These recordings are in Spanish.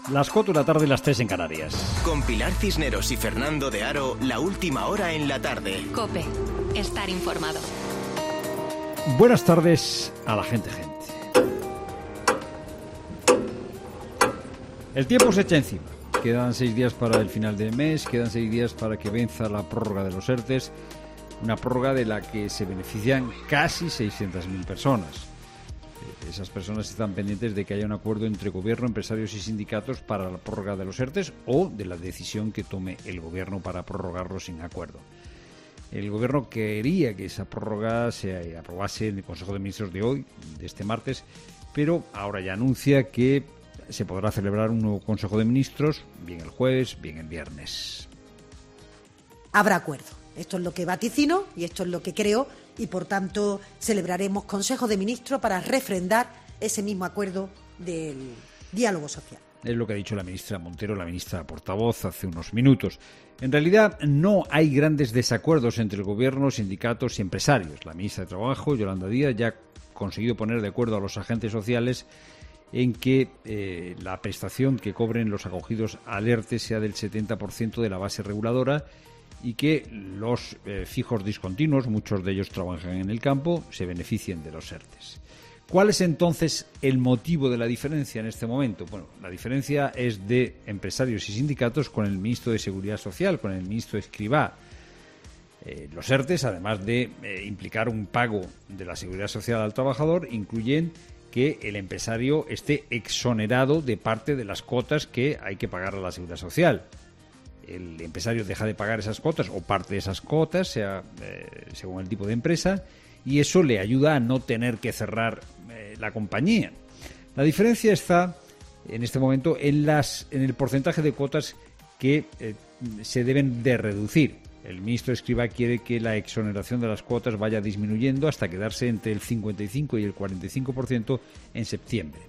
Las 4 de la tarde, las 3 en Canarias. Con Pilar Cisneros y Fernando de Aro, la última hora en la tarde. COPE. Estar informado. Buenas tardes a la gente. El tiempo se echa encima. Quedan 6 días para el final del mes, quedan 6 días para que venza la prórroga de los ERTEs, una prórroga de la que se benefician casi 600.000 personas. Esas personas están pendientes de que haya un acuerdo entre gobierno, empresarios y sindicatos para la prórroga de los ERTEs o de la decisión que tome el gobierno para prorrogarlo sin acuerdo. El gobierno quería que esa prórroga se aprobase en el Consejo de Ministros de hoy, de este martes, pero ahora ya anuncia que se podrá celebrar un nuevo Consejo de Ministros, bien el jueves, bien el viernes. Habrá acuerdo. Esto es lo que vaticino y esto es lo que creo y, por tanto, celebraremos Consejo de Ministros para refrendar ese mismo acuerdo del diálogo social. Es lo que ha dicho la ministra Montero, la ministra portavoz, hace unos minutos. En realidad, no hay grandes desacuerdos entre el gobierno, sindicatos y empresarios. La ministra de Trabajo, Yolanda Díaz, ya ha conseguido poner de acuerdo a los agentes sociales en que la prestación que cobren los acogidos al ERTE sea del 70% de la base reguladora y que los fijos discontinuos, muchos de ellos trabajan en el campo, se beneficien de los ERTEs. ¿Cuál es entonces el motivo de la diferencia en este momento? Bueno, la diferencia es de empresarios y sindicatos con el ministro de Seguridad Social, con el ministro Escrivá. Los ERTEs, además de implicar un pago de la Seguridad Social al trabajador, incluyen que el empresario esté exonerado de parte de las cuotas que hay que pagar a la Seguridad Social. El empresario deja de pagar esas cuotas o parte de esas cuotas, sea según el tipo de empresa, y eso le ayuda a no tener que cerrar la compañía. La diferencia está en este momento en el porcentaje de cuotas que se deben de reducir. El ministro Escrivá quiere que la exoneración de las cuotas vaya disminuyendo hasta quedarse entre el 55 y el 45% en septiembre.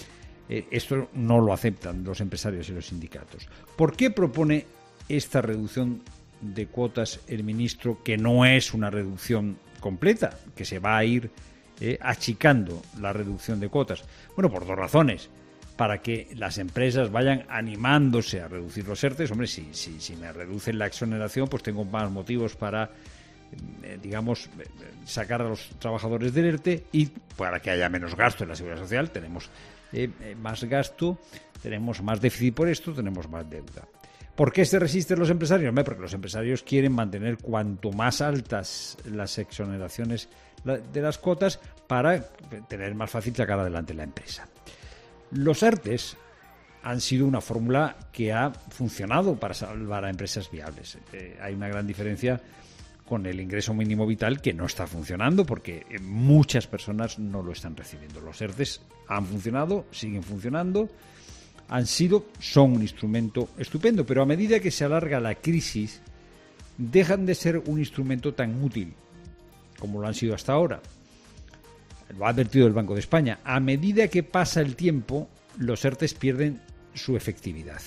Esto no lo aceptan los empresarios y los sindicatos. ¿Por qué propone esta reducción de cuotas el ministro, que no es una reducción completa, que se va a ir achicando la reducción de cuotas? Bueno, por dos razones. Para que las empresas vayan animándose a reducir los ERTEs. Hombre, si me reducen la exoneración, pues tengo más motivos para, sacar a los trabajadores del ERTE, y para que haya menos gasto en la Seguridad Social. Tenemos más gasto, tenemos más déficit por esto, tenemos más deuda. ¿Por qué se resisten los empresarios? Porque los empresarios quieren mantener cuanto más altas las exoneraciones de las cuotas para tener más fácil sacar adelante la empresa. Los ERTEs han sido una fórmula que ha funcionado para salvar a empresas viables. Hay una gran diferencia con el ingreso mínimo vital, que no está funcionando porque muchas personas no lo están recibiendo. Los ERTEs han funcionado, siguen funcionando, son un instrumento estupendo, pero a medida que se alarga la crisis, dejan de ser un instrumento tan útil como lo han sido hasta ahora. Lo ha advertido el Banco de España. A medida que pasa el tiempo, los ERTEs pierden su efectividad.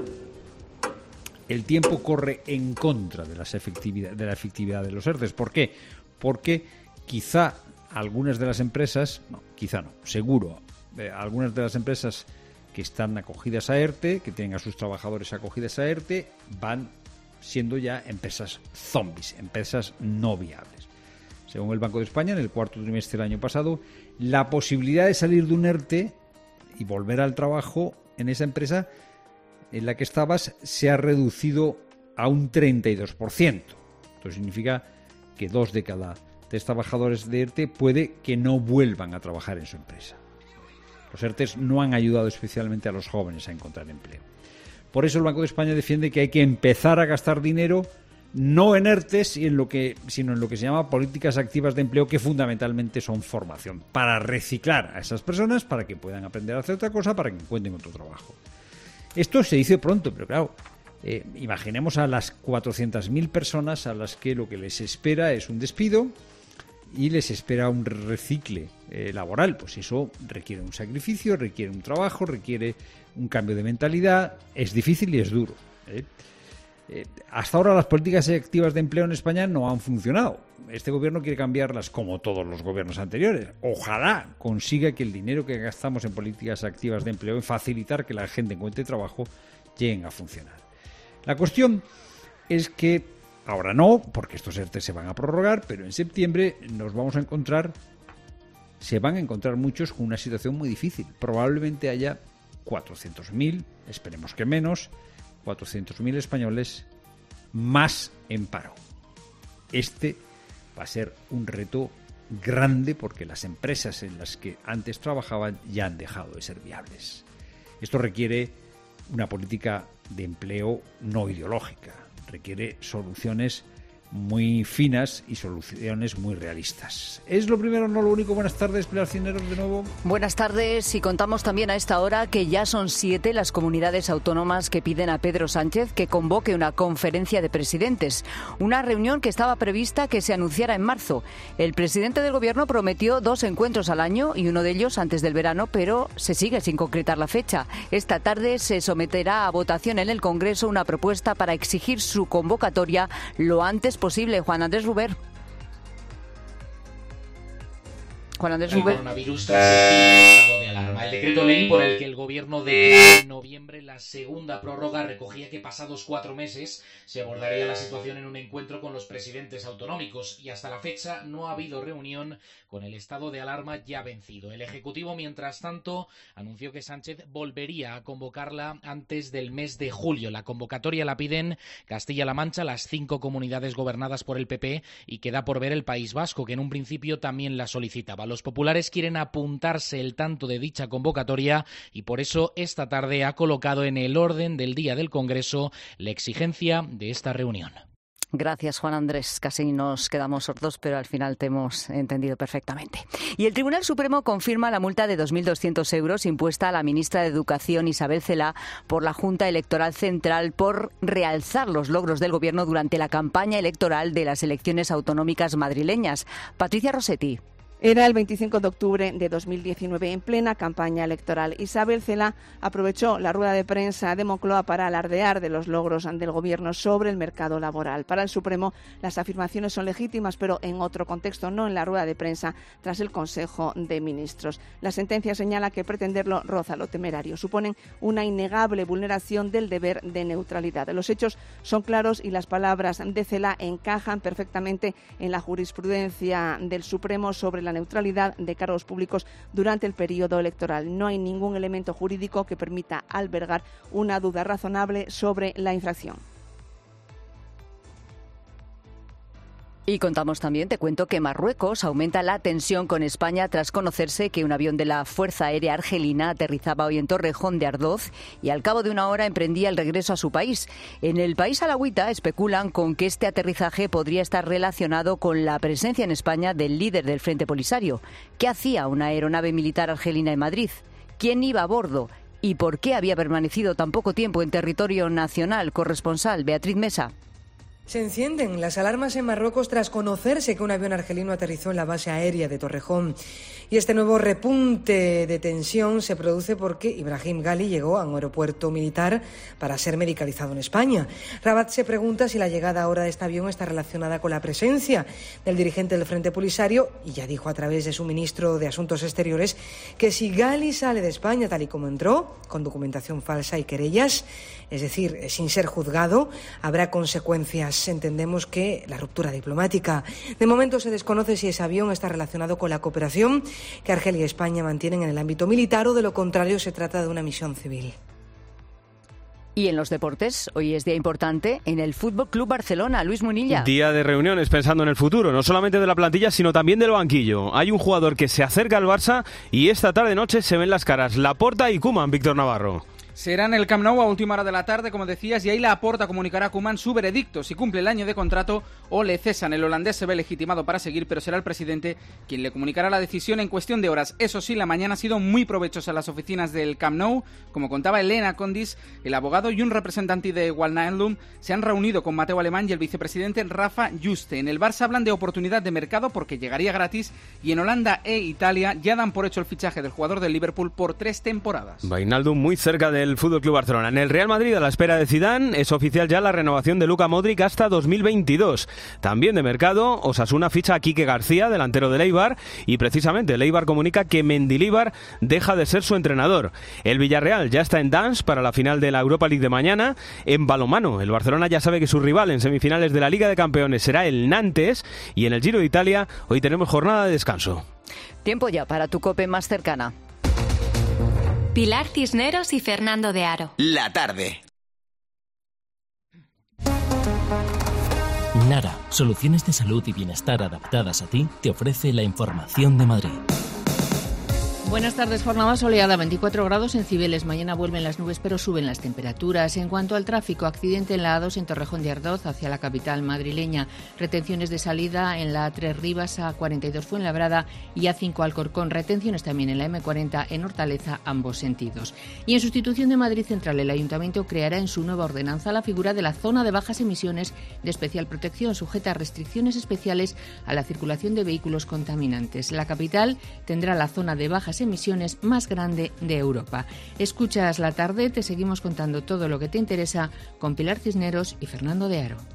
El tiempo corre en contra de la efectividad de los ERTEs. ¿Por qué? Porque quizá algunas de las empresas, seguro, algunas de las empresas que están acogidas a ERTE, que tienen a sus trabajadores acogidas a ERTE, van siendo ya empresas zombies, empresas no viables. Según el Banco de España, en el cuarto trimestre del año pasado, la posibilidad de salir de un ERTE y volver al trabajo en esa empresa en la que estabas se ha reducido a un 32%. Esto significa que 2 de cada 3 trabajadores de ERTE puede que no vuelvan a trabajar en su empresa. Los ERTEs no han ayudado especialmente a los jóvenes a encontrar empleo. Por eso el Banco de España defiende que hay que empezar a gastar dinero no en ERTEs, sino en lo que se llama políticas activas de empleo, que fundamentalmente son formación, para reciclar a esas personas, para que puedan aprender a hacer otra cosa, para que encuentren otro trabajo. Esto se dice pronto, pero claro, imaginemos a las 400.000 personas a las que lo que les espera es un despido y les espera un recicle laboral. Pues eso requiere un sacrificio, requiere un trabajo, requiere un cambio de mentalidad. Es difícil y es duro. Hasta ahora las políticas activas de empleo en España no han funcionado. Este gobierno quiere cambiarlas como todos los gobiernos anteriores. Ojalá consiga que el dinero que gastamos en políticas activas de empleo, en facilitar que la gente encuentre trabajo, lleguen a funcionar. La cuestión es que ahora no, porque estos ERTE se van a prorrogar, pero en septiembre se van a encontrar muchos con una situación muy difícil. Probablemente haya 400.000, esperemos que menos, 400.000 españoles más en paro. Este va a ser un reto grande porque las empresas en las que antes trabajaban ya han dejado de ser viables. Esto requiere una política de empleo no ideológica, requiere soluciones muy finas y soluciones muy realistas. Es lo primero, no lo único. Buenas tardes, Pilar Cisneros, de nuevo. Buenas tardes, y contamos también a esta hora que ya son 7 las comunidades autónomas que piden a Pedro Sánchez que convoque una conferencia de presidentes, una reunión que estaba prevista que se anunciara en marzo. El presidente del gobierno prometió 2 encuentros al año y uno de ellos antes del verano, pero se sigue sin concretar la fecha. Esta tarde se someterá a votación en el Congreso una propuesta para exigir su convocatoria lo antes posible. Juan Andrés Ruber. El coronavirus tras el estado de alarma. El decreto ley por el que el gobierno declaró en noviembre la segunda prórroga recogía que pasados 4 meses se abordaría la situación en un encuentro con los presidentes autonómicos, y hasta la fecha no ha habido reunión con el estado de alarma ya vencido. El Ejecutivo, mientras tanto, anunció que Sánchez volvería a convocarla antes del mes de julio. La convocatoria la piden Castilla-La Mancha, las 5 comunidades gobernadas por el PP, y queda por ver el País Vasco, que en un principio también la solicitaba. Los populares quieren apuntarse el tanto de dicha convocatoria y por eso esta tarde ha colocado en el orden del día del Congreso la exigencia de esta reunión. Gracias, Juan Andrés. Casi nos quedamos sordos, pero al final te hemos entendido perfectamente. Y el Tribunal Supremo confirma la multa de 2.200 euros impuesta a la ministra de Educación, Isabel Celaá, por la Junta Electoral Central por realzar los logros del Gobierno durante la campaña electoral de las elecciones autonómicas madrileñas. Patricia Rossetti. Era el 25 de octubre de 2019, en plena campaña electoral. Isabel Celaá aprovechó la rueda de prensa de Moncloa para alardear de los logros del Gobierno sobre el mercado laboral. Para el Supremo, las afirmaciones son legítimas, pero en otro contexto, no en la rueda de prensa tras el Consejo de Ministros. La sentencia señala que pretenderlo roza lo temerario. Suponen una innegable vulneración del deber de neutralidad. Los hechos son claros y las palabras de Celaá encajan perfectamente en la jurisprudencia del Supremo sobre la neutralidad de cargos públicos durante el periodo electoral. No hay ningún elemento jurídico que permita albergar una duda razonable sobre la infracción. Y contamos también, te cuento, que Marruecos aumenta la tensión con España tras conocerse que un avión de la Fuerza Aérea Argelina aterrizaba hoy en Torrejón de Ardoz y al cabo de una hora emprendía el regreso a su país. En el país alauita especulan con que este aterrizaje podría estar relacionado con la presencia en España del líder del Frente Polisario. ¿Qué hacía una aeronave militar argelina en Madrid? ¿Quién iba a bordo? ¿Y por qué había permanecido tan poco tiempo en territorio nacional? Corresponsal Beatriz Mesa. Se encienden las alarmas en Marruecos tras conocerse que un avión argelino aterrizó en la base aérea de Torrejón. Y este nuevo repunte de tensión se produce porque Ibrahim Ghali llegó a un aeropuerto militar para ser medicalizado en España. Rabat se pregunta si la llegada ahora de este avión está relacionada con la presencia del dirigente del Frente Polisario, y ya dijo a través de su ministro de Asuntos Exteriores que si Ghali sale de España tal y como entró, con documentación falsa y querellas, es decir, sin ser juzgado, habrá consecuencias. Entendemos que la ruptura diplomática. De momento se desconoce si ese avión está relacionado con la cooperación que Argelia y España mantienen en el ámbito militar o de lo contrario se trata de una misión civil. Y en los deportes, hoy es día importante en el Fútbol Club Barcelona. Luis Munilla. Día de reuniones pensando en el futuro, no solamente de la plantilla, sino también del banquillo. Hay un jugador que se acerca al Barça y esta tarde-noche se ven las caras. Laporta y Koeman, Víctor Navarro. Será en el Camp Nou a última hora de la tarde, como decías, y ahí Laporta comunicará a Koeman su veredicto, si cumple el año de contrato o le cesan. El holandés se ve legitimado para seguir, pero será el presidente quien le comunicará la decisión en cuestión de horas. Eso sí, la mañana ha sido muy provechosa en las oficinas del Camp Nou. Como contaba Elena Condis, el abogado y un representante de Wijnaldum se han reunido con Mateu Alemán y el vicepresidente Rafa Juste. En el Barça hablan de oportunidad de mercado porque llegaría gratis, y en Holanda e Italia ya dan por hecho el fichaje del jugador del Liverpool por 3 temporadas. Wijnaldum muy cerca de Tiempo ya para tu COPE más cercana. Pilar Cisneros y Fernando de Aro. La tarde. Nara, soluciones de salud y bienestar adaptadas a ti, te ofrece la información de Madrid. Buenas tardes, jornada soleada, 24 grados en Cibeles. Mañana vuelven las nubes, pero suben las temperaturas. En cuanto al tráfico, accidente en la A2 en Torrejón de Ardoz hacia la capital madrileña. Retenciones de salida en la A3 Rivas, A42 Fuenlabrada y A5 Alcorcón. Retenciones también en la M40 en Hortaleza, ambos sentidos. Y en sustitución de Madrid Central, el Ayuntamiento creará en su nueva ordenanza la figura de la zona de bajas emisiones de especial protección, sujeta a restricciones especiales a la circulación de vehículos contaminantes. La capital tendrá la zona de bajas emisiones más grande de Europa. Escuchas La Tarde, te seguimos contando todo lo que te interesa con Pilar Cisneros y Fernando de Aro.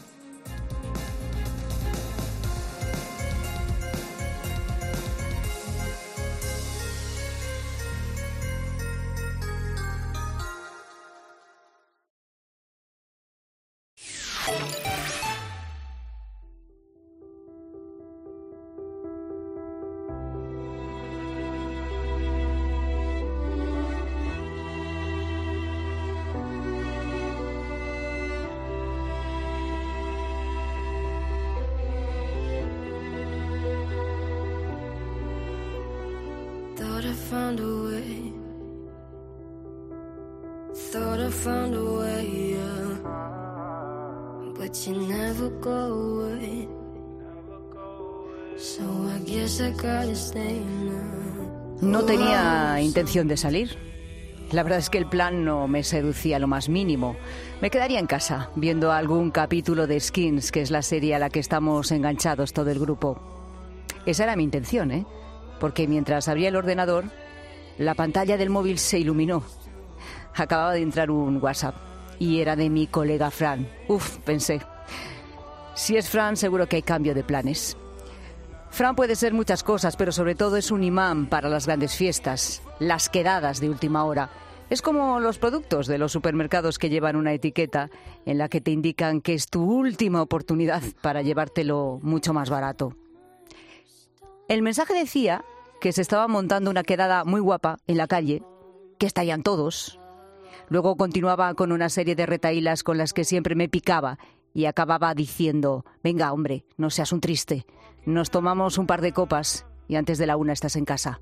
No tenía intención de salir. La verdad es que el plan no me seducía lo más mínimo. Me quedaría en casa viendo algún capítulo de Skins, que es la serie a la que estamos enganchados todo el grupo. Esa era mi intención, ¿eh? Porque mientras abría el ordenador, la pantalla del móvil se iluminó. Acababa de entrar un WhatsApp y era de mi colega Fran. Pensé, si es Fran seguro que hay cambio de planes. Fran puede ser muchas cosas, pero sobre todo es un imán para las grandes fiestas, las quedadas de última hora. Es como los productos de los supermercados que llevan una etiqueta en la que te indican que es tu última oportunidad para llevártelo mucho más barato. El mensaje decía que se estaba montando una quedada muy guapa en la calle, que estarían todos. Luego continuaba con una serie de retahílas con las que siempre me picaba y acababa diciendo: venga, hombre, no seas un triste. Nos tomamos un par de copas y antes de la 1 estás en casa.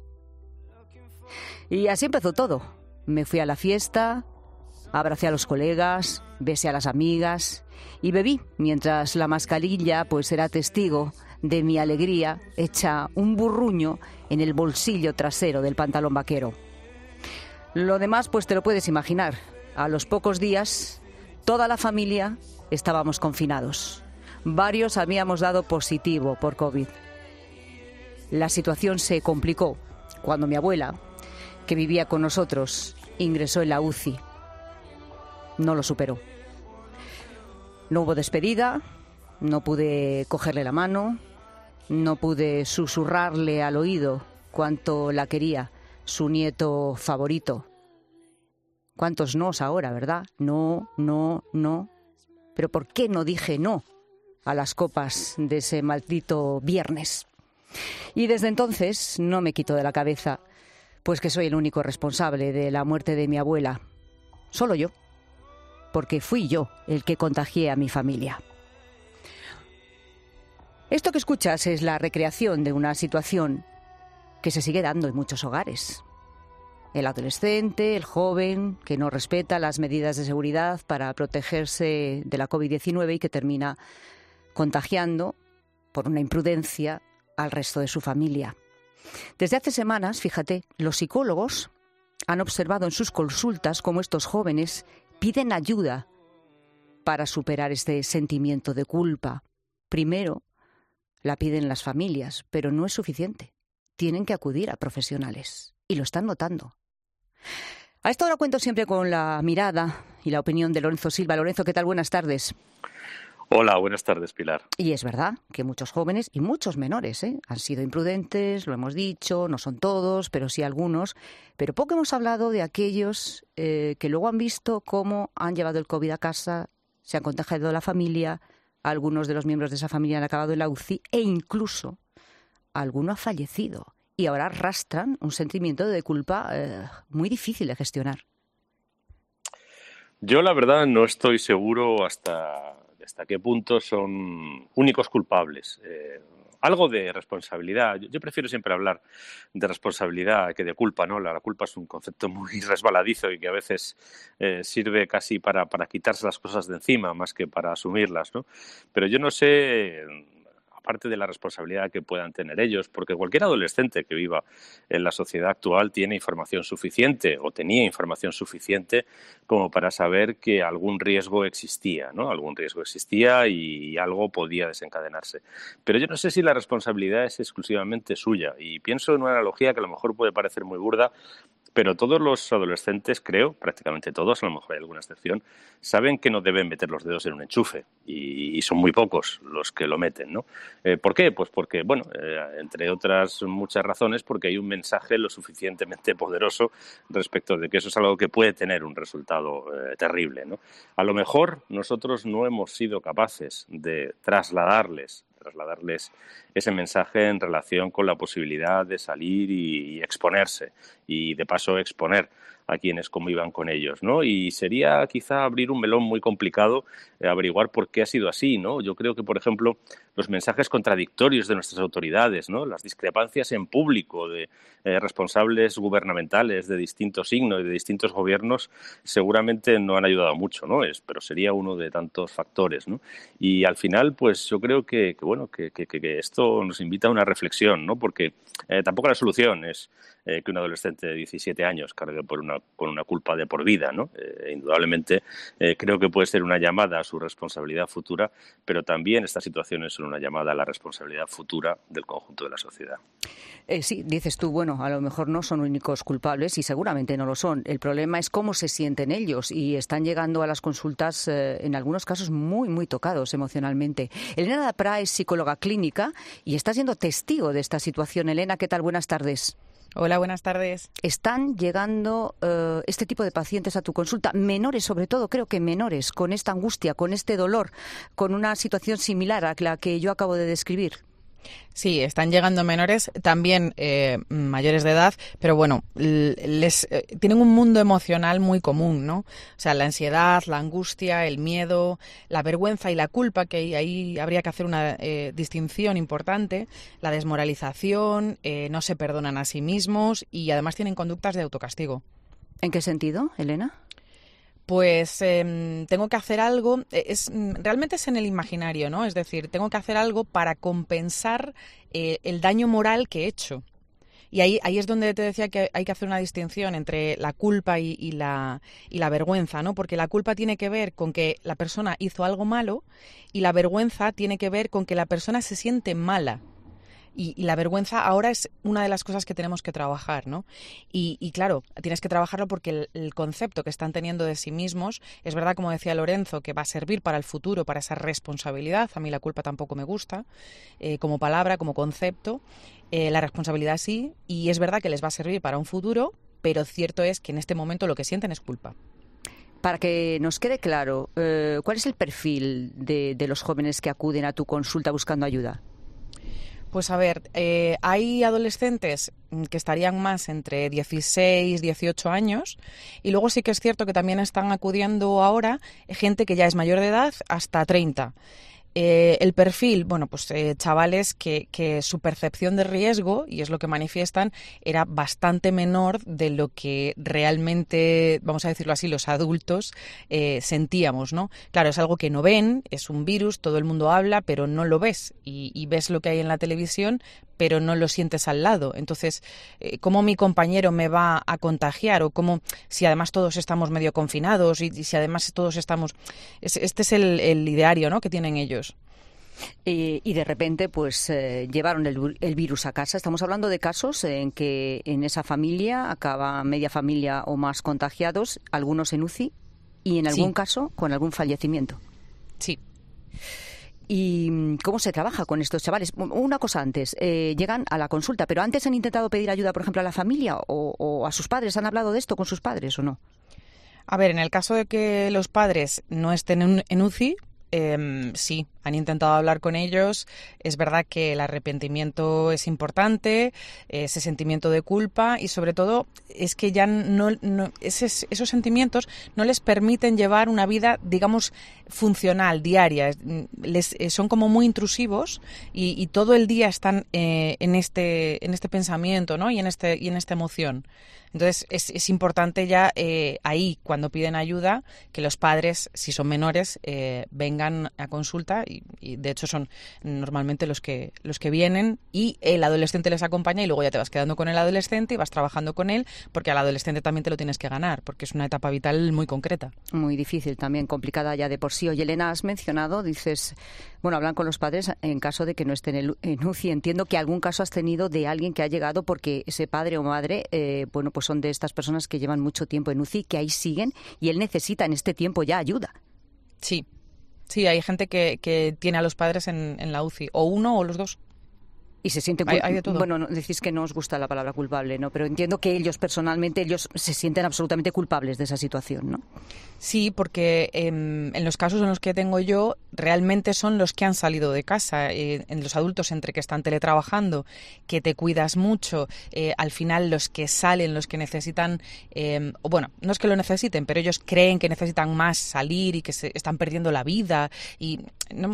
Y así empezó todo. Me fui a la fiesta, abracé a los colegas, besé a las amigas y bebí, mientras la mascarilla pues era testigo de mi alegría, hecha un burruño en el bolsillo trasero del pantalón vaquero. Lo demás pues te lo puedes imaginar. A los pocos días, toda la familia estábamos confinados. Varios habíamos dado positivo por COVID. La situación se complicó cuando mi abuela, que vivía con nosotros, ingresó en la UCI. No lo superó. No hubo despedida, no pude cogerle la mano, no pude susurrarle al oído cuánto la quería su nieto favorito. ¿Cuántos nos ahora, verdad? No, no, no. ¿Pero por qué no dije no a las copas de ese maldito viernes? Y desde entonces no me quito de la cabeza, pues que soy el único responsable de la muerte de mi abuela. Solo yo, porque fui yo el que contagié a mi familia. Esto que escuchas es la recreación de una situación que se sigue dando en muchos hogares. El adolescente, el joven, que no respeta las medidas de seguridad para protegerse de la COVID-19 y que termina contagiando, por una imprudencia, al resto de su familia. Desde hace semanas, fíjate, los psicólogos han observado en sus consultas cómo estos jóvenes piden ayuda para superar este sentimiento de culpa. Primero la piden las familias, pero no es suficiente. Tienen que acudir a profesionales y lo están notando. A esta hora cuento siempre con la mirada y la opinión de Lorenzo Silva. Lorenzo, ¿qué tal? Buenas tardes. Hola, buenas tardes, Pilar. Y es verdad que muchos jóvenes y muchos menores han sido imprudentes, lo hemos dicho, no son todos, pero sí algunos. Pero poco hemos hablado de aquellos que luego han visto cómo han llevado el COVID a casa, se han contagiado a la familia, algunos de los miembros de esa familia han acabado en la UCI e incluso alguno ha fallecido. Y ahora arrastran un sentimiento de culpa muy difícil de gestionar. Yo, la verdad, no estoy seguro hasta qué punto son únicos culpables. Algo de responsabilidad. Yo prefiero siempre hablar de responsabilidad que de culpa, ¿no? La culpa es un concepto muy resbaladizo y que a veces sirve casi para quitarse las cosas de encima más que para asumirlas, ¿no? Pero yo no sé, aparte de la responsabilidad que puedan tener ellos, porque cualquier adolescente que viva en la sociedad actual tiene información suficiente o tenía información suficiente como para saber que algún riesgo existía, ¿no? Algún riesgo existía y algo podía desencadenarse. Pero yo no sé si la responsabilidad es exclusivamente suya y pienso en una analogía que a lo mejor puede parecer muy burda, pero todos los adolescentes, creo, prácticamente todos, a lo mejor hay alguna excepción, saben que no deben meter los dedos en un enchufe y son muy pocos los que lo meten, ¿no? ¿Por qué? Pues porque, bueno, entre otras muchas razones, porque hay un mensaje lo suficientemente poderoso respecto de que eso es algo que puede tener un resultado terrible, ¿no? A lo mejor nosotros no hemos sido capaces de trasladarles ese mensaje en relación con la posibilidad de salir y exponerse y de paso exponer a quienes convivan con ellos, ¿no? Y sería quizá abrir un melón muy complicado averiguar por qué ha sido así, ¿no? Yo creo que, por ejemplo, los mensajes contradictorios de nuestras autoridades, ¿no? Las discrepancias en público de responsables gubernamentales de distinto signo y de distintos gobiernos seguramente no han ayudado mucho, ¿no? Pero sería uno de tantos factores, ¿no? Y al final, pues yo creo que esto nos invita a una reflexión, ¿no? Porque tampoco la solución es que un adolescente de 17 años cargue con una culpa de por vida, ¿no? Indudablemente creo que puede ser una llamada a su responsabilidad futura, pero también estas situaciones son una llamada a la responsabilidad futura del conjunto de la sociedad. Sí, dices tú, bueno, a lo mejor no son únicos culpables y seguramente no lo son. El problema es cómo se sienten ellos y están llegando a las consultas en algunos casos muy, muy tocados emocionalmente. Elena Dapra es psicóloga clínica y está siendo testigo de esta situación. Elena, ¿qué tal? Buenas tardes. Hola, buenas tardes. ¿Están llegando este tipo de pacientes a tu consulta? Menores, sobre todo, creo que menores, con esta angustia, con este dolor, con una situación similar a la que yo acabo de describir. Sí, están llegando menores, también mayores de edad, pero bueno, tienen un mundo emocional muy común, ¿no? O sea, la ansiedad, la angustia, el miedo, la vergüenza y la culpa, que ahí habría que hacer una distinción importante, la desmoralización, no se perdonan a sí mismos y además tienen conductas de autocastigo. ¿En qué sentido, Elena? Pues tengo que hacer algo, realmente es en el imaginario, ¿no? Es decir, tengo que hacer algo para compensar el daño moral que he hecho. Y ahí es donde te decía que hay que hacer una distinción entre la culpa y la vergüenza, ¿no? Porque la culpa tiene que ver con que la persona hizo algo malo y la vergüenza tiene que ver con que la persona se siente mala. Y la vergüenza ahora es una de las cosas que tenemos que trabajar, ¿no? Y claro, tienes que trabajarlo porque el concepto que están teniendo de sí mismos, es verdad, como decía Lorenzo, que va a servir para el futuro, para esa responsabilidad. A mí la culpa tampoco me gusta, como palabra, como concepto. La responsabilidad sí, y es verdad que les va a servir para un futuro, pero cierto es que en este momento lo que sienten es culpa. Para que nos quede claro, ¿cuál es el perfil de los jóvenes que acuden a tu consulta buscando ayuda? Pues a ver, hay adolescentes que estarían más entre 16, 18 años y luego sí que es cierto que también están acudiendo ahora gente que ya es mayor de edad hasta 30. El perfil, bueno, pues chavales que su percepción de riesgo, y es lo que manifiestan, era bastante menor de lo que realmente, vamos a decirlo así, los adultos sentíamos, ¿no? Claro, es algo que no ven, es un virus, todo el mundo habla, pero no lo ves, y ves lo que hay en la televisión, pero no lo sientes al lado. Entonces, ¿cómo mi compañero me va a contagiar? O cómo, si además todos estamos medio confinados y si además todos estamos... Este es el ideario, ¿no?, que tienen ellos. Y de repente, pues llevaron el virus a casa. Estamos hablando de casos en que en esa familia acaba media familia o más contagiados, algunos en UCI y en algún caso con algún fallecimiento. Sí. ¿Y cómo se trabaja con estos chavales? Una cosa antes, llegan a la consulta, pero antes han intentado pedir ayuda, por ejemplo, a la familia o a sus padres. ¿Han hablado de esto con sus padres o no? A ver, en el caso de que los padres no estén en UCI, sí, han intentado hablar con ellos. Es verdad que el arrepentimiento es importante, ese sentimiento de culpa y sobre todo es que ya esos sentimientos no les permiten llevar una vida, digamos, funcional, diaria. Son como muy intrusivos y todo el día están en este pensamiento, ¿no? y en esta emoción. Entonces es importante ya ahí, cuando piden ayuda, que los padres, si son menores, vengan a consulta y de hecho son normalmente los que vienen y el adolescente les acompaña y luego ya te vas quedando con el adolescente y vas trabajando con él, porque al adolescente también te lo tienes que ganar, porque es una etapa vital muy concreta. Muy difícil también, complicada ya de por sí. Oye, Elena, has mencionado, dices, bueno, hablan con los padres en caso de que no estén en UCI. Entiendo que algún caso has tenido de alguien que ha llegado porque ese padre o madre, bueno, pues son de estas personas que llevan mucho tiempo en UCI, que ahí siguen y él necesita en este tiempo ya ayuda. Sí, hay gente que tiene a los padres en la UCI, o uno o los dos. Y se sienten hay de todo. Bueno, decís que no os gusta la palabra culpable, ¿no? Pero entiendo que ellos personalmente, ellos se sienten absolutamente culpables de esa situación, ¿no? Sí, porque en los casos en los que tengo yo, realmente son los que han salido de casa. En los adultos, entre que están teletrabajando, que te cuidas mucho, al final los que salen, los que necesitan, bueno, no es que lo necesiten, pero ellos creen que necesitan más salir y que se están perdiendo la vida. Y ¿no?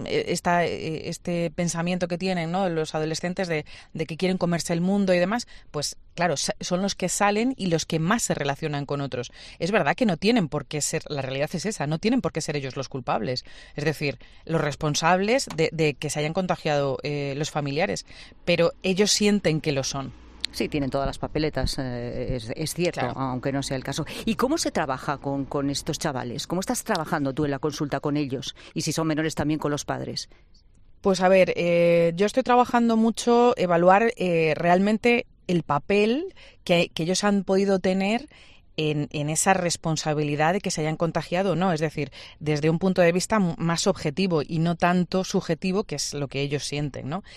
Este pensamiento que tienen, ¿no?, los adolescentes de que quieren comerse el mundo y demás, pues claro, son los que salen y los que más se relacionan con otros. Es verdad que no tienen por qué ser, la realidad es esa, no tienen por qué ser ellos los culpables. Es decir, los responsables de que se hayan contagiado los familiares, pero ellos sienten que lo son. Sí, tienen todas las papeletas, es cierto, claro, aunque no sea el caso. ¿Y cómo se trabaja con estos chavales? ¿Cómo estás trabajando tú en la consulta con ellos? Y si son menores, también con los padres. Pues a ver, yo estoy trabajando mucho evaluar realmente el papel que ellos han podido tener en esa responsabilidad de que se hayan contagiado o no, es decir, desde un punto de vista más objetivo y no tanto subjetivo, que es lo que ellos sienten, ¿no?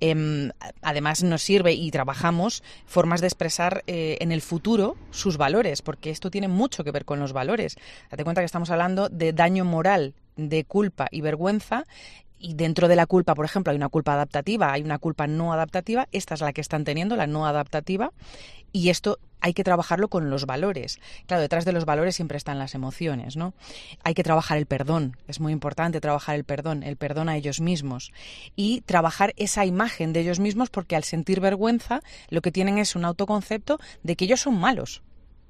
Además nos sirve y trabajamos formas de expresar en el futuro sus valores, porque esto tiene mucho que ver con los valores. Date cuenta que estamos hablando de daño moral, de culpa y vergüenza. Y dentro de la culpa, por ejemplo, hay una culpa adaptativa, hay una culpa no adaptativa. Esta es la que están teniendo, la no adaptativa. Y esto hay que trabajarlo con los valores. Claro, detrás de los valores siempre están las emociones, ¿no? Hay que trabajar el perdón. Es muy importante trabajar el perdón a ellos mismos. Y trabajar esa imagen de ellos mismos, porque al sentir vergüenza lo que tienen es un autoconcepto de que ellos son malos.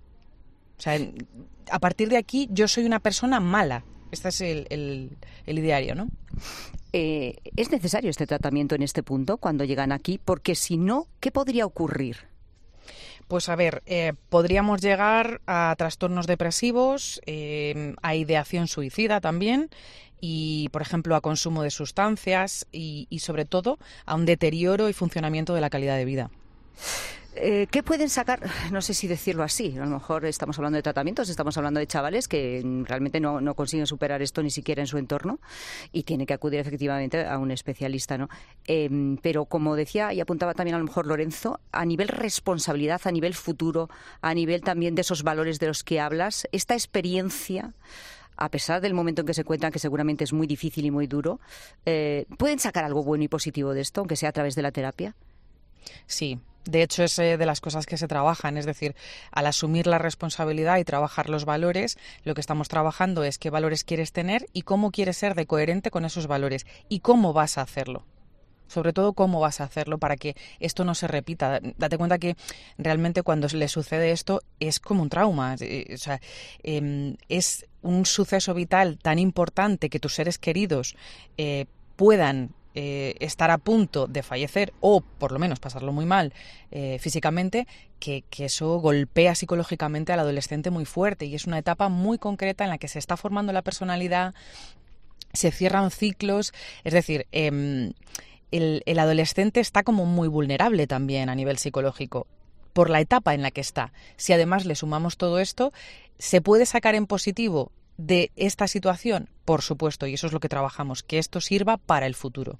O sea, a partir de aquí yo soy una persona mala. Este es el ideario, ¿no? ¿Es necesario este tratamiento en este punto cuando llegan aquí? Porque si no, ¿qué podría ocurrir? Pues a ver, podríamos llegar a trastornos depresivos, a ideación suicida también y, por ejemplo, a consumo de sustancias y sobre todo a un deterioro y funcionamiento de la calidad de vida. ¿Qué pueden sacar? No sé si decirlo así. A lo mejor estamos hablando de tratamientos, estamos hablando de chavales que realmente no consiguen superar esto ni siquiera en su entorno y tienen que acudir efectivamente a un especialista, ¿no? Pero como decía y apuntaba también a lo mejor Lorenzo, a nivel responsabilidad, a nivel futuro, a nivel también de esos valores de los que hablas, esta experiencia, a pesar del momento en que se encuentran, que seguramente es muy difícil y muy duro, ¿pueden sacar algo bueno y positivo de esto, aunque sea a través de la terapia? Sí. De hecho, es de las cosas que se trabajan, es decir, al asumir la responsabilidad y trabajar los valores, lo que estamos trabajando es qué valores quieres tener y cómo quieres ser de coherente con esos valores y cómo vas a hacerlo. Sobre todo, cómo vas a hacerlo para que esto no se repita. Date cuenta que realmente cuando le sucede esto es como un trauma. O sea, es un suceso vital tan importante que tus seres queridos puedan estar a punto de fallecer o por lo menos pasarlo muy mal físicamente, que eso golpea psicológicamente al adolescente muy fuerte y es una etapa muy concreta en la que se está formando la personalidad, se cierran ciclos, es decir, el adolescente está como muy vulnerable también a nivel psicológico por la etapa en la que está. Si además le sumamos todo esto, ¿se puede sacar en positivo de esta situación? Por supuesto, y eso es lo que trabajamos, que esto sirva para el futuro.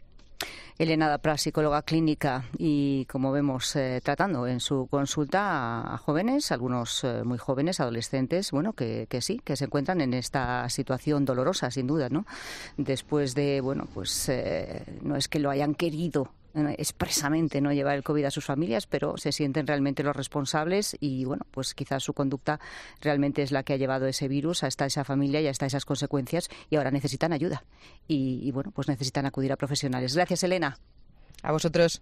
Elena Dapra, psicóloga clínica, y como vemos tratando en su consulta a jóvenes, algunos muy jóvenes, adolescentes, bueno, que sí, que se encuentran en esta situación dolorosa, sin duda, ¿no? Después de, bueno, pues no es que lo hayan querido expresamente no llevar el COVID a sus familias, pero se sienten realmente los responsables y, bueno, pues quizás su conducta realmente es la que ha llevado ese virus hasta esa familia y hasta esas consecuencias y ahora necesitan ayuda y bueno, pues necesitan acudir a profesionales. Gracias, Elena. A vosotros.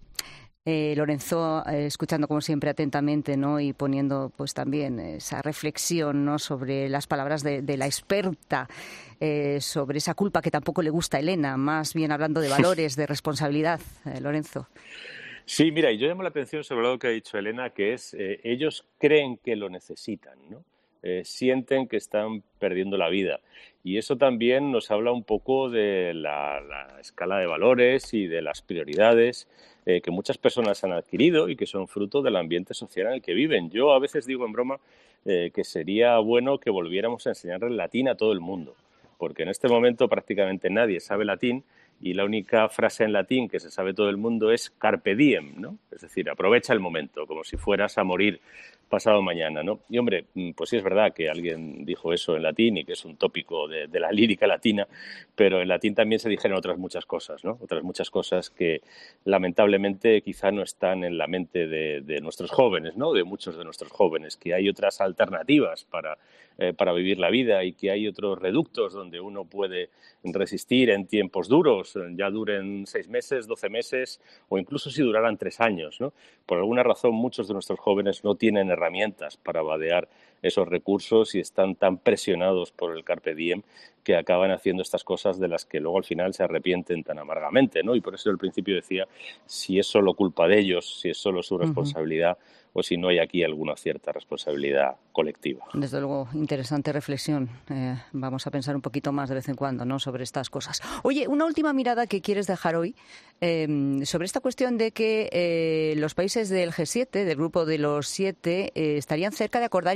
Lorenzo, escuchando como siempre atentamente, ¿no? Y poniendo pues también esa reflexión, ¿no? Sobre las palabras de la experta, sobre esa culpa que tampoco le gusta a Elena, más bien hablando de valores, de responsabilidad. Lorenzo. Sí, mira, y yo llamo la atención sobre algo que ha dicho Elena, que es ellos creen que lo necesitan, ¿no? Sienten que están perdiendo la vida. Y eso también nos habla un poco de la escala de valores y de las prioridades que muchas personas han adquirido y que son fruto del ambiente social en el que viven. Yo a veces digo en broma que sería bueno que volviéramos a enseñarle latín a todo el mundo, porque en este momento prácticamente nadie sabe latín y la única frase en latín que se sabe todo el mundo es carpe diem, ¿no? Es decir, aprovecha el momento, como si fueras a morir pasado mañana, ¿no? Y hombre, pues sí es verdad que alguien dijo eso en latín y que es un tópico de la lírica latina, pero en latín también se dijeron otras muchas cosas, ¿no? Otras muchas cosas que lamentablemente quizá no están en la mente de nuestros jóvenes, ¿no? De muchos de nuestros jóvenes, que hay otras alternativas para vivir la vida y que hay otros reductos donde uno puede resistir en tiempos duros, ya duren 6 meses, 12 meses o incluso si duraran 3 años, ¿no? Por alguna razón muchos de nuestros jóvenes no tienen herramientas para vadear esos recursos y están tan presionados por el carpe diem que acaban haciendo estas cosas de las que luego al final se arrepienten tan amargamente, ¿no? Y por eso al principio decía si es solo culpa de ellos, si es solo su responsabilidad o si no hay aquí alguna cierta responsabilidad colectiva. Desde luego, interesante reflexión. Vamos a pensar un poquito más de vez en cuando, ¿no? Sobre estas cosas. Oye, una última mirada que quieres dejar hoy sobre esta cuestión de que los países del G7, del grupo de los 7, estarían cerca de acordar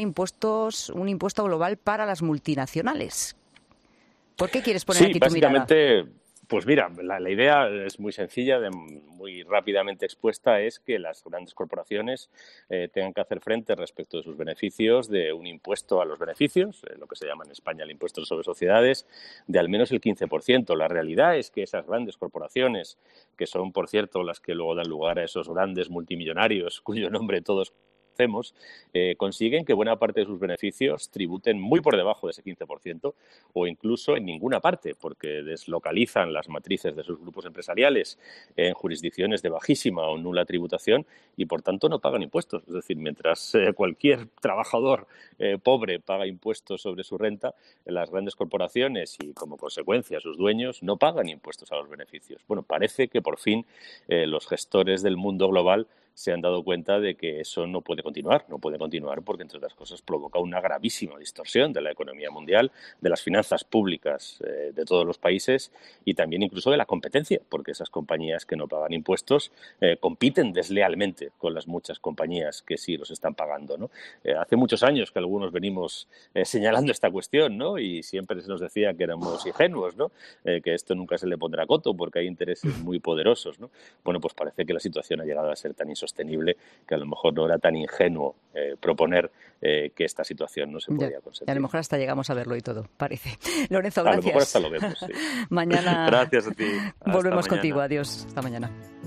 un impuesto global para las multinacionales. ¿Por qué quieres poner aquí tu mirada? Pues mira, la idea es muy sencilla, muy rápidamente expuesta, es que las grandes corporaciones tengan que hacer frente respecto de sus beneficios de un impuesto a los beneficios, lo que se llama en España el impuesto sobre sociedades, de al menos el 15%. La realidad es que esas grandes corporaciones, que son, por cierto, las que luego dan lugar a esos grandes multimillonarios, cuyo nombre todos hacemos, consiguen que buena parte de sus beneficios tributen muy por debajo de ese 15% o incluso en ninguna parte, porque deslocalizan las matrices de sus grupos empresariales en jurisdicciones de bajísima o nula tributación y por tanto no pagan impuestos. Es decir, mientras cualquier trabajador pobre paga impuestos sobre su renta, las grandes corporaciones y como consecuencia sus dueños no pagan impuestos a los beneficios. Bueno, parece que por fin los gestores del mundo global se han dado cuenta de que eso no puede continuar porque, entre otras cosas, provoca una gravísima distorsión de la economía mundial, de las finanzas públicas de todos los países y también incluso de la competencia, porque esas compañías que no pagan impuestos compiten deslealmente con las muchas compañías que sí los están pagando, ¿no? Hace muchos años que algunos venimos señalando esta cuestión, ¿no? Y siempre se nos decía que éramos ingenuos, ¿no? Que esto nunca se le pondrá coto porque hay intereses muy poderosos, ¿no? Bueno, pues parece que la situación ha llegado a ser tan insostenible que a lo mejor no era tan ingenuo proponer que esta situación no se podía conseguir. A lo mejor hasta llegamos a verlo y todo, parece. Lorenzo, gracias. A lo mejor hasta lo vemos, sí. Mañana gracias a ti. Volvemos contigo. Adiós. Hasta mañana.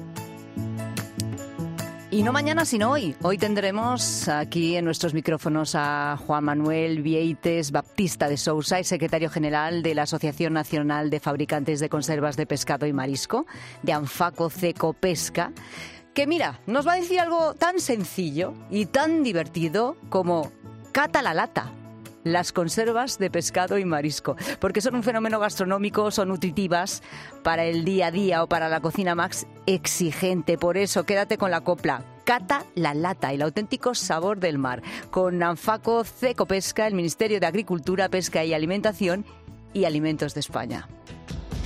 Y no mañana, sino hoy. Hoy tendremos aquí en nuestros micrófonos a Juan Manuel Vieites Baptista de Sousa, el secretario general de la Asociación Nacional de Fabricantes de Conservas de Pescado y Marisco, de Anfaco Cecopesca, que mira, nos va a decir algo tan sencillo y tan divertido como cata la lata. Las conservas de pescado y marisco, porque son un fenómeno gastronómico, son nutritivas para el día a día o para la cocina más exigente. Por eso, quédate con la copla. Cata la lata, el auténtico sabor del mar. Con Anfaco Cecopesca, el Ministerio de Agricultura, Pesca y Alimentación y Alimentos de España.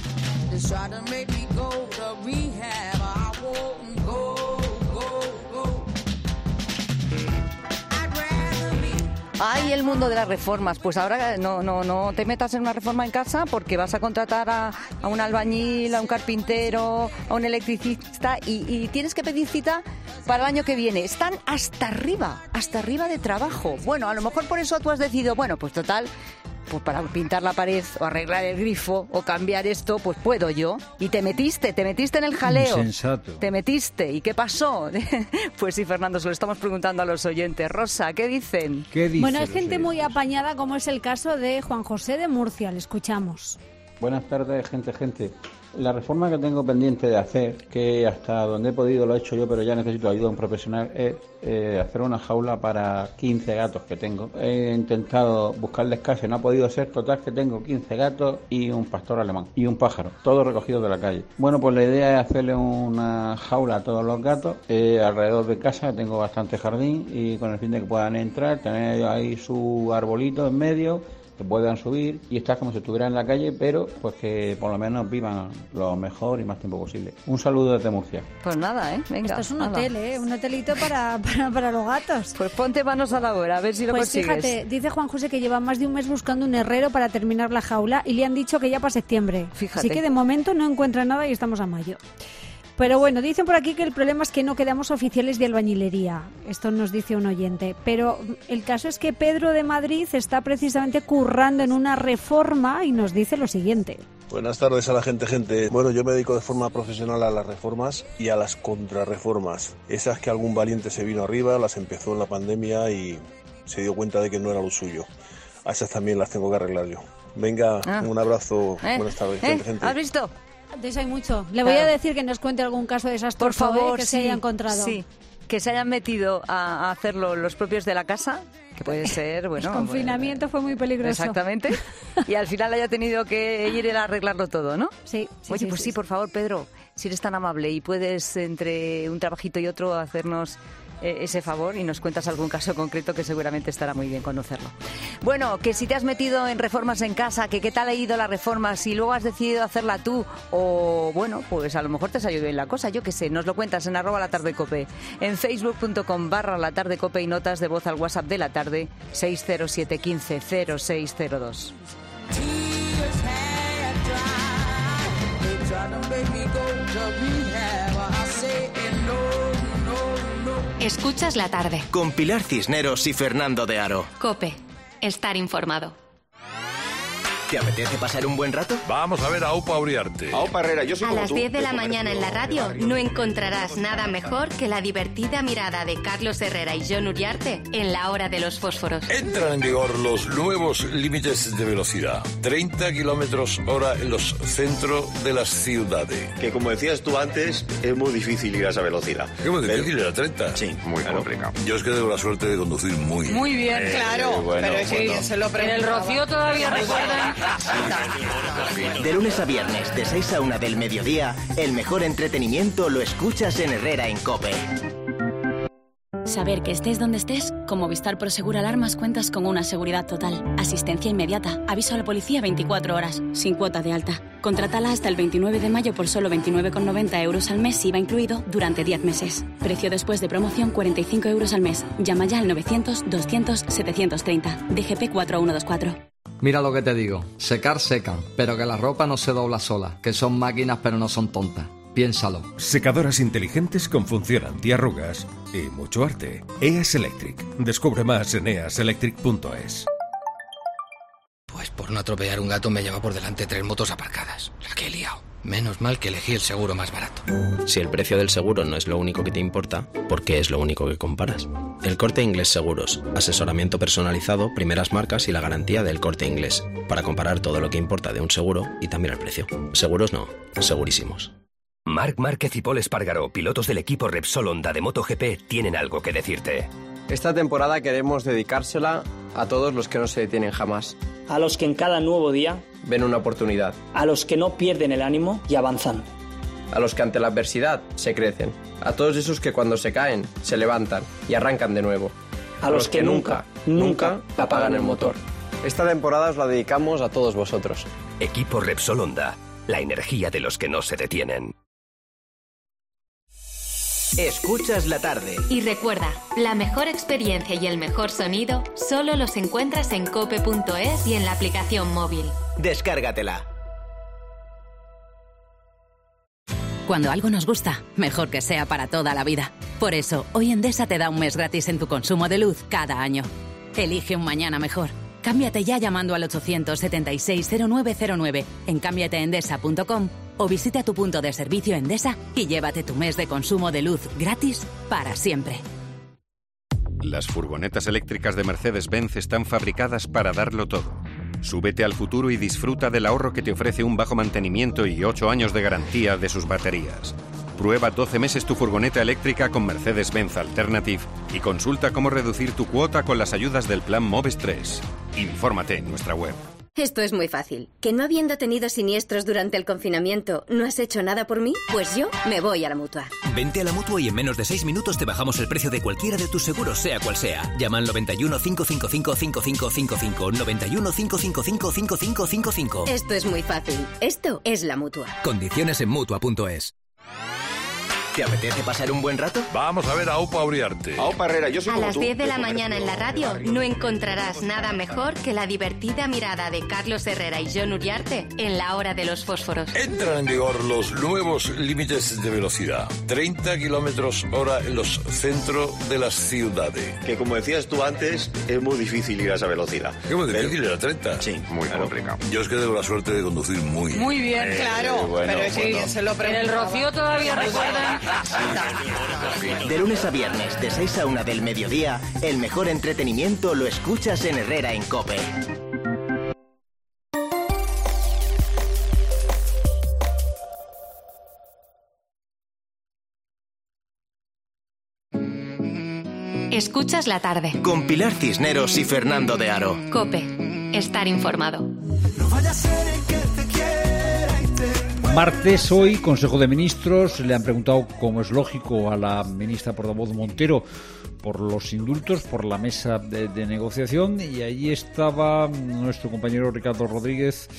Ay, el mundo de las reformas. Pues ahora no te metas en una reforma en casa porque vas a contratar a un albañil, a un carpintero, a un electricista y tienes que pedir cita para el año que viene. Están hasta arriba de trabajo. Bueno, a lo mejor por eso tú has decidido, bueno, pues total, pues para pintar la pared o arreglar el grifo o cambiar esto, pues puedo yo. Y te metiste en el jaleo. Insensato. Te metiste. ¿Y qué pasó? Pues sí, Fernando, se lo estamos preguntando a los oyentes. Rosa, ¿qué dicen? Bueno, es gente muy apañada, como es el caso de Juan José de Murcia. Le escuchamos. Buenas tardes, gente. La reforma que tengo pendiente de hacer, que hasta donde he podido lo he hecho yo, pero ya necesito ayuda de un profesional, es hacer una jaula para 15 gatos que tengo. He intentado buscarles casa, no ha podido ser. Total que tengo 15 gatos y un pastor alemán y un pájaro, todos recogidos de la calle. Bueno, pues la idea es hacerle una jaula a todos los gatos alrededor de casa. Tengo bastante jardín y con el fin de que puedan entrar, tener ahí su arbolito en medio, que puedan subir y estar como si estuvieran en la calle, pero pues que por lo menos vivan lo mejor y más tiempo posible. Un saludo desde Murcia. Pues nada, venga. Esto es un hotel, un hotelito para los gatos. Pues ponte manos a la obra, a ver si lo consigues. Pues fíjate, dice Juan José que lleva más de un mes buscando un herrero para terminar la jaula y le han dicho que ya para septiembre. Fíjate. Así que de momento no encuentra nada y estamos a mayo. Pero bueno, dicen por aquí que el problema es que no quedamos oficiales de albañilería. Esto nos dice un oyente. Pero el caso es que Pedro de Madrid está precisamente currando en una reforma y nos dice lo siguiente. Buenas tardes a la gente. Bueno, yo me dedico de forma profesional a las reformas y a las contrarreformas. Esas que algún valiente se vino arriba, las empezó en la pandemia y se dio cuenta de que no era lo suyo. A esas también las tengo que arreglar yo. Venga, un abrazo. Buenas tardes, gente. ¿Has visto? De eso hay mucho. Le voy a decir que nos cuente algún caso desastroso, por favor, que se haya encontrado. Sí, que se hayan metido a hacerlo los propios de la casa, que puede ser, bueno... El confinamiento fue muy peligroso. Exactamente. Y al final haya tenido que ir a arreglarlo todo, ¿no? Sí. Oye, pues sí, por favor, Pedro, si eres tan amable y puedes entre un trabajito y otro hacernos ese favor y nos cuentas algún caso concreto que seguramente estará muy bien conocerlo. Bueno, que si te has metido en reformas en casa, que qué tal ha ido la reforma, si luego has decidido hacerla tú o bueno, pues a lo mejor te has ayudado en la cosa, yo qué sé, nos lo cuentas en @latardecope, en facebook.com/latardecope y notas de voz al WhatsApp de la tarde 607 15 0602. Escuchas la tarde. Con Pilar Cisneros y Fernando de Aro. COPE. Estar informado. ¿Te apetece pasar un buen rato? Vamos a ver a Aupa Uriarte. Aupa Herrera, yo soy a como las tú. 10 de la mañana en la radio no encontrarás nada mejor que la divertida mirada de Carlos Herrera y Jon Uriarte en la hora de los fósforos. Entran en vigor los nuevos límites de velocidad. 30 kilómetros hora en los centros de las ciudades. Que como decías tú antes, es muy difícil ir a esa velocidad. ¿Qué muy difícil? ¿Era 30? Sí, muy complicado. Yo es que tengo la suerte de conducir muy bien. Muy bien, claro. Bueno, pero sí, se lo preguntaba. En el Rocío todavía recuerdan. De lunes a viernes, de 6 a 1 del mediodía, el mejor entretenimiento lo escuchas en Herrera en COPE. Saber que estés donde estés, con Movistar Prosegur Alarmas cuentas con una seguridad total. Asistencia inmediata, aviso a la policía 24 horas, sin cuota de alta. Contrátala hasta el 29 de mayo por solo 29,90 euros al mes, IVA incluido, durante 10 meses. Precio después de promoción 45 euros al mes. Llama ya al 900-200-730. DGP 4124. Mira lo que te digo, secar secan, pero que la ropa no se dobla sola, que son máquinas pero no son tontas. Piénsalo. Secadoras inteligentes con función antiarrugas y mucho arte. EAS Electric. Descubre más en easelectric.es. Pues por no atropellar un gato me lleva por delante 3 motos aparcadas. La que he liado. Menos mal que elegí el seguro más barato. Si el precio del seguro no es lo único que te importa, ¿por qué es lo único que comparas? El Corte Inglés Seguros. Asesoramiento personalizado, primeras marcas y la garantía del Corte Inglés. Para comparar todo lo que importa de un seguro y también el precio. Seguros no, segurísimos. Marc Márquez y Pol Espargaró, pilotos del equipo Repsol Honda de MotoGP, tienen algo que decirte. Esta temporada queremos dedicársela a todos los que no se detienen jamás. A los que en cada nuevo día ven una oportunidad. A los que no pierden el ánimo y avanzan. A los que ante la adversidad se crecen. A todos esos que cuando se caen se levantan y arrancan de nuevo. A los que nunca apagan el motor. Esta temporada os la dedicamos a todos vosotros. Equipo Repsol Honda. la energía de los que no se detienen. Escuchas la tarde. Y recuerda, la mejor experiencia y el mejor sonido solo los encuentras en cope.es y en la aplicación móvil. Descárgatela. Cuando algo nos gusta, mejor que sea para toda la vida. Por eso, hoy Endesa te da un mes gratis en tu consumo de luz cada año. Elige un mañana mejor. Cámbiate ya llamando al 876-0909 en cámbiateendesa.com o visita tu punto de servicio Endesa y llévate tu mes de consumo de luz gratis para siempre. Las furgonetas eléctricas de Mercedes-Benz están fabricadas para darlo todo. Súbete al futuro y disfruta del ahorro que te ofrece un bajo mantenimiento y 8 años de garantía de sus baterías. Prueba 12 meses tu furgoneta eléctrica con Mercedes-Benz Alternative y consulta cómo reducir tu cuota con las ayudas del plan Moves 3. Infórmate en nuestra web. Esto es muy fácil. ¿Que no habiendo tenido siniestros durante el confinamiento no has hecho nada por mí? Pues yo me voy a la Mutua. Vente a la Mutua y en menos de 6 minutos te bajamos el precio de cualquiera de tus seguros, sea cual sea. Llama al 91 555 5555. 91 555 5555. Esto es muy fácil. Esto es la Mutua. Condiciones en Mutua.es. ¿Te apetece pasar un buen rato? Vamos a ver a Aupa Uriarte. Aupa Herrera, yo soy A como las tú. 10 de la mañana en la radio no encontrarás nada mejor que la divertida mirada de Carlos Herrera y Jon Uriarte en la hora de los fósforos. Entran en vigor los nuevos límites de velocidad. 30 kilómetros hora en los centros de las ciudades. Que como decías tú antes, es muy difícil ir a esa velocidad. ¿Qué muy difícil era 30? Sí, muy complicado. Yo es que tengo la suerte de conducir muy bien. Muy bien, claro. bueno, pero es que bueno. se lo En el preguntaba. Rocío todavía recuerdan. De lunes a viernes, de 6 a 1 del mediodía, el mejor entretenimiento lo escuchas en Herrera en COPE. Escuchas la tarde. Con Pilar Cisneros y Fernando de Aro. COPE. Estar informado. Martes hoy, Consejo de Ministros, le han preguntado, como es lógico, a la ministra portavoz Montero por los indultos, por la mesa de negociación, y allí estaba nuestro compañero Ricardo Rodríguez.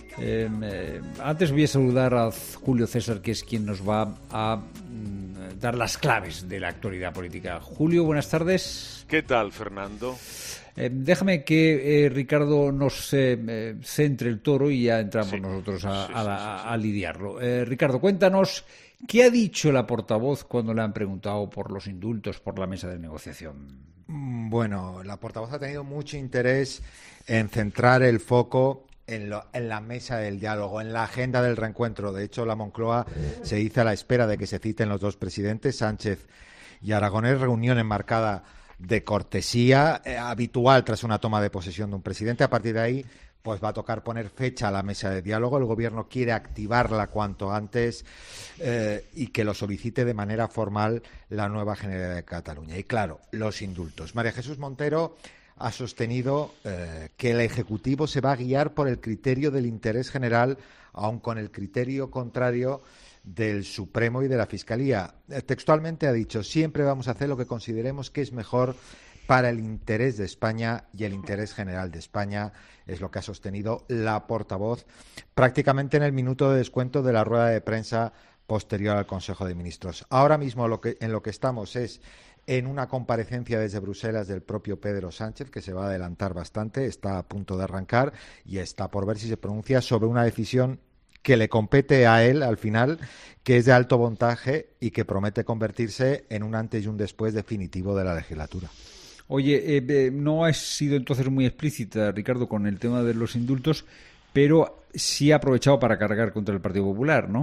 Antes voy a saludar a Julio César, que es quien nos va a dar las claves de la actualidad política. Julio, buenas tardes. ¿Qué tal, Fernando? Déjame que Ricardo nos centre el toro y ya entramos nosotros a lidiarlo. Ricardo, cuéntanos, ¿qué ha dicho la portavoz cuando le han preguntado por los indultos, por la mesa de negociación? Bueno, la portavoz ha tenido mucho interés en centrar el foco en la mesa del diálogo, en la agenda del reencuentro. De hecho, la Moncloa se dice a la espera de que se citen los dos presidentes, Sánchez y Aragonés, reunión enmarcada de cortesía habitual tras una toma de posesión de un presidente. A partir de ahí, pues va a tocar poner fecha a la mesa de diálogo. El Gobierno quiere activarla cuanto antes y que lo solicite de manera formal la nueva Generalidad de Cataluña. Y claro, los indultos. María Jesús Montero ha sostenido que el Ejecutivo se va a guiar por el criterio del interés general, aun con el criterio contrario del Supremo y de la Fiscalía. Textualmente ha dicho: siempre vamos a hacer lo que consideremos que es mejor para el interés de España y el interés general de España, es lo que ha sostenido la portavoz prácticamente en el minuto de descuento de la rueda de prensa posterior al Consejo de Ministros. Ahora mismo en lo que estamos es en una comparecencia desde Bruselas del propio Pedro Sánchez, que se va a adelantar bastante, está a punto de arrancar y está por ver si se pronuncia sobre una decisión que le compete a él al final, que es de alto voltaje y que promete convertirse en un antes y un después definitivo de la legislatura. Oye, no has sido entonces muy explícita, Ricardo, con el tema de los indultos, pero sí ha aprovechado para cargar contra el Partido Popular, ¿no?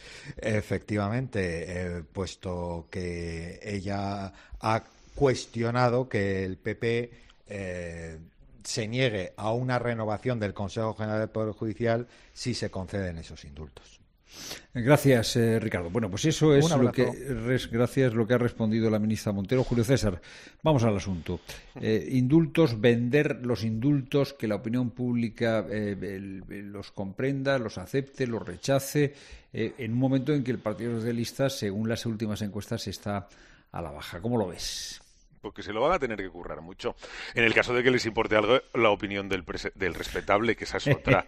Efectivamente, puesto que ella ha cuestionado que el PP se niegue a una renovación del Consejo General del Poder Judicial si se conceden esos indultos. Gracias, Ricardo. Bueno, pues eso es lo que ha respondido la ministra Montero. Julio César, vamos al asunto. Indultos, vender los indultos, que la opinión pública los comprenda, los acepte, los rechace, en un momento en que el Partido Socialista, según las últimas encuestas, está a la baja. ¿Cómo lo ves? porque se lo van a tener que currar mucho. En el caso de que les importe algo la opinión del respetable, que esa es otra.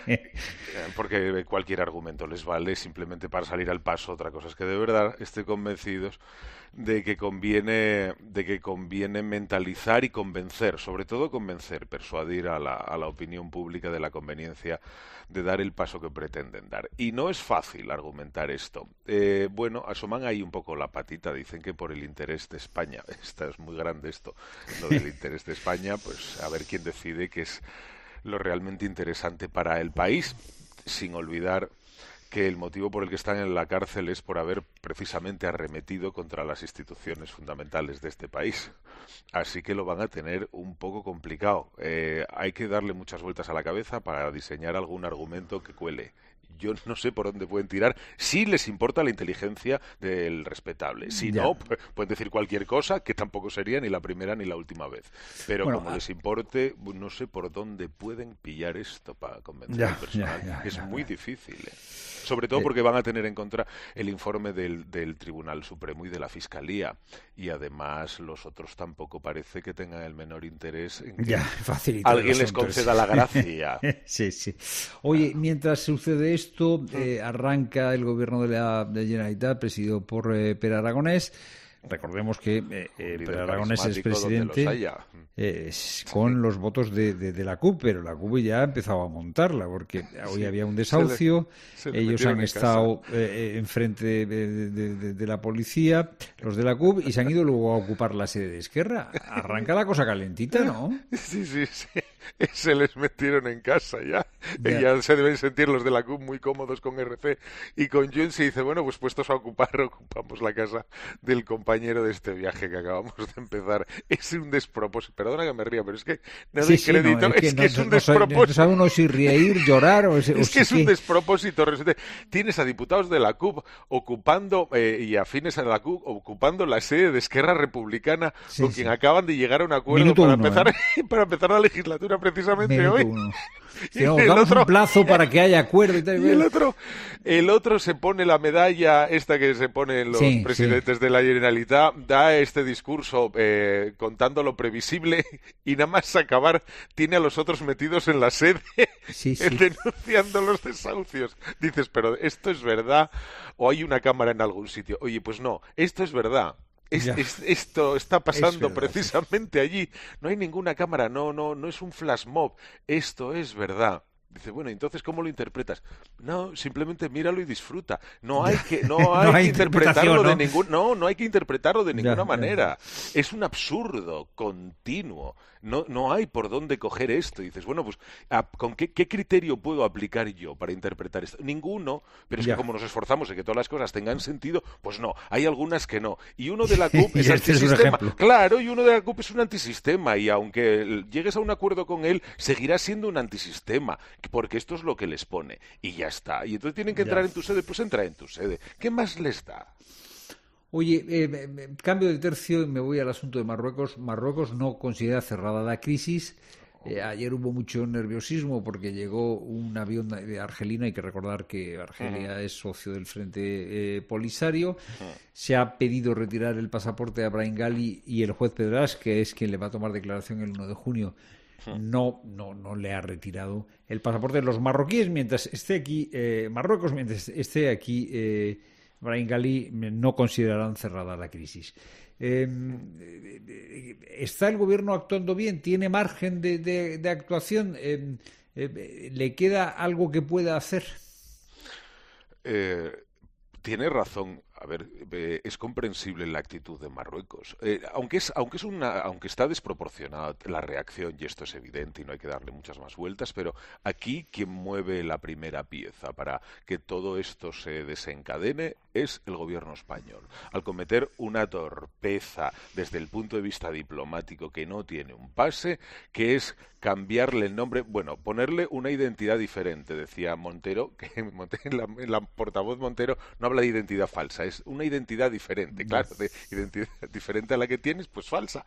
Porque cualquier argumento les vale simplemente para salir al paso. Otra cosa es que de verdad estén convencidos de que conviene mentalizar y convencer, sobre todo convencer, persuadir a la opinión pública de la conveniencia de dar el paso que pretenden dar. Y no es fácil argumentar esto. Bueno, asoman ahí un poco la patita, dicen que por el interés de España. Es muy grande esto, lo del interés de España, pues a ver quién decide qué es lo realmente interesante para el país, sin olvidar que el motivo por el que están en la cárcel es por haber precisamente arremetido contra las instituciones fundamentales de este país. Así que lo van a tener un poco complicado. Hay que darle muchas vueltas a la cabeza para diseñar algún argumento que cuele. Yo no sé por dónde pueden tirar, si les importa la inteligencia del respetable. Si no, pueden decir cualquier cosa, que tampoco sería ni la primera ni la última vez. Pero bueno, como les importe, no sé por dónde pueden pillar esto para convencer al personal. Es muy difícil, sobre todo porque van a tener en contra el informe del Tribunal Supremo y de la Fiscalía. Y además los otros tampoco parece que tengan el menor interés en que alguien les conceda la gracia. Sí. Oye, mientras sucede esto, arranca el gobierno de la Generalitat, presidido por Per Aragonés. Recordemos que Per Aragonés es presidente con los votos de la CUP, pero la CUP ya ha empezado a montarla, porque hoy había un desahucio, ellos han estado enfrente de la policía, los de la CUP, y se han ido luego a ocupar la sede de Esquerra. Arranca la cosa calentita, ¿no? Sí. Se les metieron en casa ya. Ya se deben sentir los de la CUP muy cómodos con RC y con Junts, y dice, bueno, pues puestos a ocupamos la casa del compañero de este viaje que acabamos de empezar. Es un despropósito. Perdona que me ría, pero es que no doy crédito. Es que es un despropósito. No sabe uno si reír, llorar o es que es un despropósito. Tienes a diputados de la CUP ocupando y afines a la CUP ocupando la sede de Esquerra Republicana, con quien acaban de llegar a un acuerdo para empezar la legislatura precisamente hoy. Damos un plazo para que haya acuerdo y tal. Y el otro se pone la medalla esta que se ponen los presidentes de la Generalitat, da este discurso contando lo previsible, y nada más acabar tiene a los otros metidos en la sede denunciando los desahucios. Dices, pero ¿esto es verdad o hay una cámara en algún sitio? Oye, pues no, esto es verdad. Esto está pasando precisamente allí. No hay ninguna cámara, no es un flash mob. Esto es verdad. Dice, bueno, entonces ¿cómo lo interpretas? No, simplemente míralo y disfruta. No hay que interpretarlo de ninguna manera. Es un absurdo continuo. No hay por dónde coger esto. Y dices, bueno, pues ¿con qué criterio puedo aplicar yo para interpretar esto? Ninguno, pero es que como nos esforzamos en que todas las cosas tengan sentido, pues no, hay algunas que no. Y uno de la CUP es antisistema. Claro, y uno de la CUP es un antisistema, y aunque llegues a un acuerdo con él, seguirá siendo un antisistema, porque esto es lo que les pone. Y ya está. Y entonces tienen que entrar en tu sede, pues entra en tu sede. ¿Qué más les da? Oye, cambio de tercio y me voy al asunto de Marruecos. Marruecos no considera cerrada la crisis. Ayer hubo mucho nerviosismo porque llegó un avión de Argelina. Hay que recordar que Argelia es socio del Frente Polisario. Se ha pedido retirar el pasaporte a Brahim Ghali, y el juez Pedras, que es quien le va a tomar declaración el 1 de junio, no le ha retirado el pasaporte de los marroquíes mientras esté aquí Marruecos, mientras esté aquí Brahim Ghali, no considerarán cerrada la crisis. ¿Está el gobierno actuando bien? ¿Tiene margen de actuación? ¿Le queda algo que pueda hacer? Tiene razón. A ver, es comprensible la actitud de Marruecos. Aunque está desproporcionada la reacción, y esto es evidente y no hay que darle muchas más vueltas, pero aquí quien mueve la primera pieza para que todo esto se desencadene es el gobierno español. Al cometer una torpeza desde el punto de vista diplomático que no tiene un pase, que es cambiarle el nombre, bueno, ponerle una identidad diferente, decía Montero, que la portavoz Montero no habla de identidad falsa, es una identidad diferente, claro, de identidad diferente a la que tienes, pues falsa.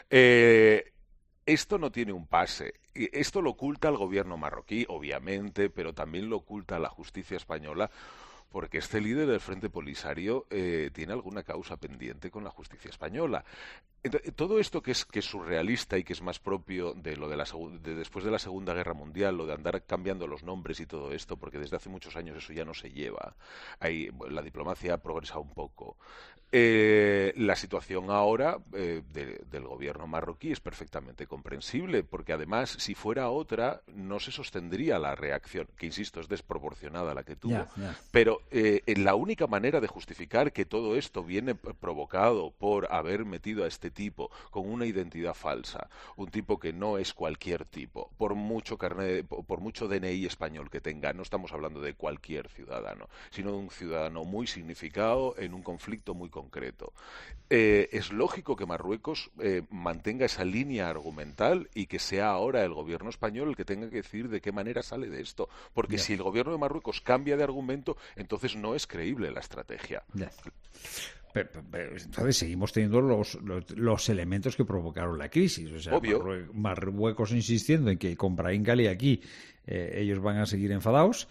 Esto no tiene un pase. Esto lo oculta el gobierno marroquí, obviamente, pero también lo oculta la justicia española, porque este líder del Frente Polisario tiene alguna causa pendiente con la justicia española. Entonces, todo esto que es surrealista y que es más propio de lo de después de la Segunda Guerra Mundial, lo de andar cambiando los nombres y todo esto, porque desde hace muchos años eso ya no se lleva. La diplomacia ha progresado un poco. La situación ahora del gobierno marroquí es perfectamente comprensible, porque además, si fuera otra, no se sostendría la reacción, que insisto, es desproporcionada la que tuvo. Pero la única manera de justificar que todo esto viene provocado por haber metido a este tipo con una identidad falsa, un tipo que no es cualquier tipo, por mucho DNI español que tenga, no estamos hablando de cualquier ciudadano, sino de un ciudadano muy significado en un conflicto muy concreto. Es lógico que Marruecos mantenga esa línea argumental y que sea ahora el gobierno español el que tenga que decir de qué manera sale de esto, porque si el gobierno de Marruecos cambia de argumento, entonces no es creíble la estrategia. Pero, entonces seguimos teniendo los elementos que provocaron la crisis. O sea, obvio. Marruecos insistiendo en que con Brahim Ghali aquí ellos van a seguir enfadados.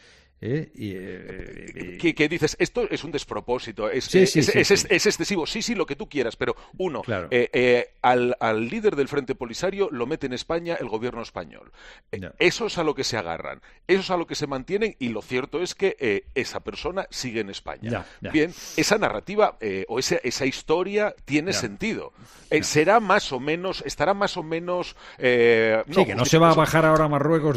¿Qué dices? Esto es un despropósito, es excesivo. Sí, lo que tú quieras, pero claro. Al líder del Frente Polisario lo mete en España el gobierno español. Eso es a lo que se agarran, eso es a lo que se mantienen, y lo cierto es que esa persona sigue en España. Bien, esa narrativa o esa historia tiene sentido. Estará más o menos... que no se va a bajar ahora Marruecos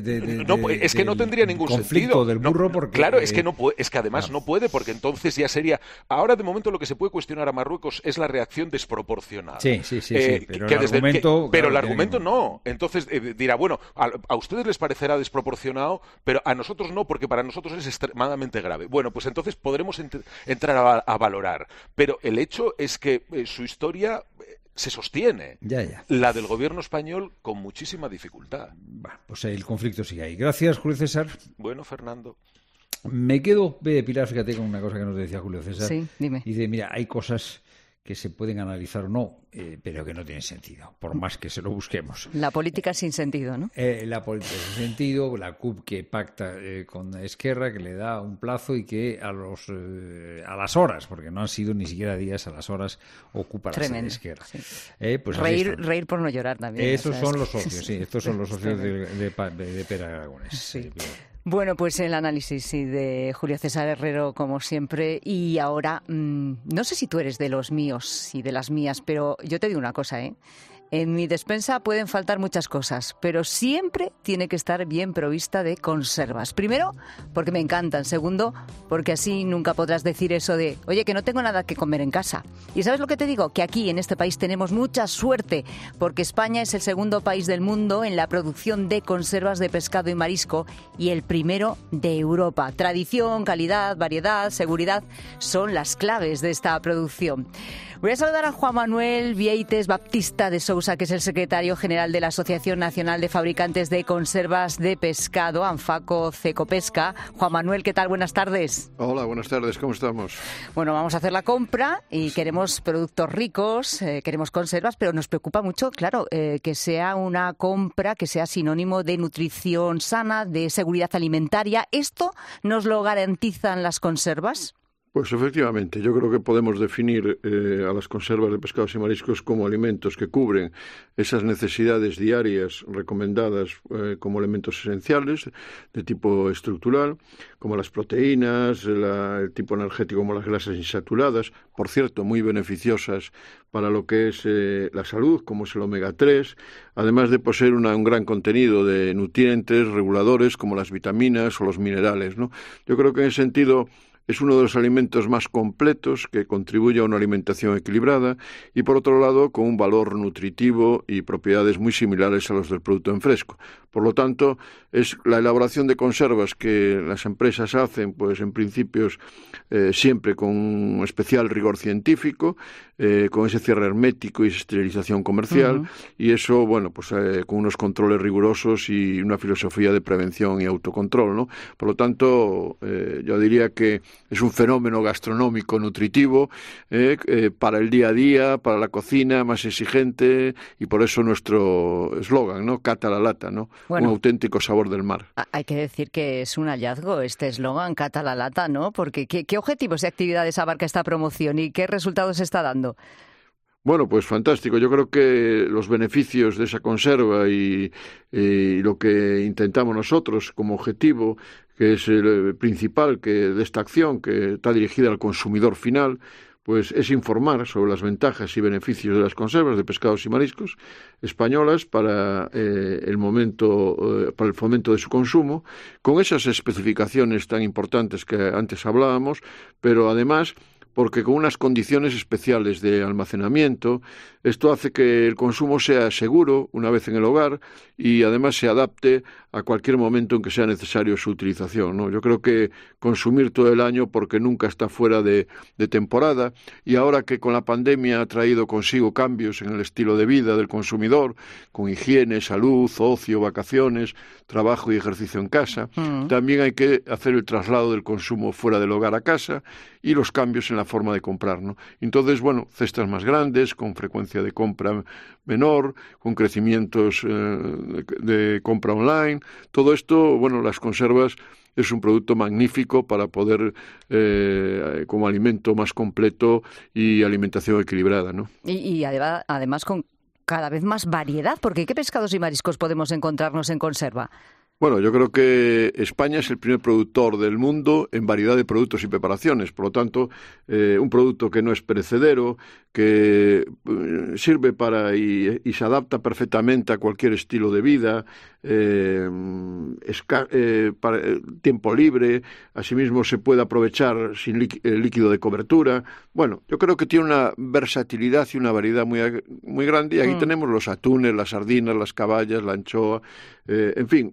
es que no tendría ningún sentido. Del burro porque... Claro, es que además no puede, porque entonces ya sería... Ahora, de momento, lo que se puede cuestionar a Marruecos es la reacción desproporcionada. Sí, pero el argumento no. Entonces dirá, bueno, a ustedes les parecerá desproporcionado, pero a nosotros no, porque para nosotros es extremadamente grave. Bueno, pues entonces podremos entrar a valorar. Pero el hecho es que su historia... se sostiene. La del gobierno español con muchísima dificultad. Pues el conflicto sigue ahí. Gracias, Julio César. Bueno, Fernando. Me quedo, Pilar, fíjate, con una cosa que nos decía Julio César. Sí, dime. Dice, mira, hay cosas que se pueden analizar o no, pero que no tienen sentido, por más que se lo busquemos. La política sin sentido, ¿no? La política sin sentido, la CUP que pacta con Esquerra, que le da un plazo y que a las horas, porque no han sido ni siquiera días, a las horas ocupa la sede de Esquerra. Sí. Pues reír por no llorar también. Estos son los socios, estos son los socios de Pere Aragonés. Sí. Bueno, pues el análisis de Julio César Herrero, como siempre. Y ahora, no sé si tú eres de los míos y de las mías, pero yo te digo una cosa, En mi despensa pueden faltar muchas cosas, pero siempre tiene que estar bien provista de conservas. Primero, porque me encantan. Segundo, porque así nunca podrás decir eso de, oye, que no tengo nada que comer en casa. ¿Y sabes lo que te digo? Que aquí, en este país, tenemos mucha suerte, porque España es el segundo país del mundo en la producción de conservas de pescado y marisco y el primero de Europa. Tradición, calidad, variedad, seguridad son las claves de esta producción. Voy a saludar a Juan Manuel Vieites Baptista de Sousa, que es el secretario general de la Asociación Nacional de Fabricantes de Conservas de Pescado, Anfaco Cecopesca. Juan Manuel, ¿qué tal? Buenas tardes. Hola, buenas tardes, ¿cómo estamos? Bueno, vamos a hacer la compra y queremos productos ricos, queremos conservas, pero nos preocupa mucho, claro, que sea una compra que sea sinónimo de nutrición sana, de seguridad alimentaria. ¿Esto nos lo garantizan las conservas? Pues efectivamente, yo creo que podemos definir a las conservas de pescados y mariscos como alimentos que cubren esas necesidades diarias recomendadas como elementos esenciales de tipo estructural, como las proteínas, el tipo energético como las grasas insaturadas, por cierto, muy beneficiosas para lo que es la salud, como es el omega 3, además de poseer un gran contenido de nutrientes reguladores como las vitaminas o los minerales, ¿no? Yo creo que en ese sentido es uno de los alimentos más completos que contribuye a una alimentación equilibrada y, por otro lado, con un valor nutritivo y propiedades muy similares a los del producto en fresco. Por lo tanto, es la elaboración de conservas que las empresas hacen, pues en principios siempre con un especial rigor científico, con ese cierre hermético y esa esterilización comercial, y eso, bueno, pues con unos controles rigurosos y una filosofía de prevención y autocontrol, ¿no? Por lo tanto, yo diría que es un fenómeno gastronómico nutritivo para el día a día, para la cocina más exigente, y por eso nuestro eslogan, ¿no? Cata la lata, ¿no? Bueno, un auténtico sabor del mar. Hay que decir que es un hallazgo este eslogan, Cata la lata, ¿no? Porque ¿qué objetivos y actividades abarca esta promoción y qué resultados está dando? Bueno, pues fantástico. Yo creo que los beneficios de esa conserva y lo que intentamos nosotros como objetivo, que es el principal de esta acción, que está dirigida al consumidor final, pues es informar sobre las ventajas y beneficios de las conservas de pescados y mariscos españolas para el fomento de su consumo, con esas especificaciones tan importantes que antes hablábamos, pero además porque con unas condiciones especiales de almacenamiento, esto hace que el consumo sea seguro una vez en el hogar y además se adapte a cualquier momento en que sea necesario su utilización, ¿no? Yo creo que consumir todo el año, porque nunca está fuera de temporada, y ahora que con la pandemia ha traído consigo cambios en el estilo de vida del consumidor, con higiene, salud, ocio, vacaciones, trabajo y ejercicio en casa, también hay que hacer el traslado del consumo fuera del hogar a casa y los cambios en la forma de comprar, ¿no? Entonces, bueno, cestas más grandes, con frecuencia de compra menor, con crecimientos de compra online. Todo esto, bueno, las conservas es un producto magnífico para poder, como alimento más completo y alimentación equilibrada, ¿no? Y además con cada vez más variedad, porque ¿qué pescados y mariscos podemos encontrarnos en conserva? Bueno, yo creo que España es el primer productor del mundo en variedad de productos y preparaciones. Por lo tanto, un producto que no es perecedero, que sirve para y se adapta perfectamente a cualquier estilo de vida, para tiempo libre, asimismo se puede aprovechar sin líquido de cobertura. Bueno, yo creo que tiene una versatilidad y una variedad muy grande, y aquí tenemos los atunes, las sardinas, las caballas, la anchoa, en fin,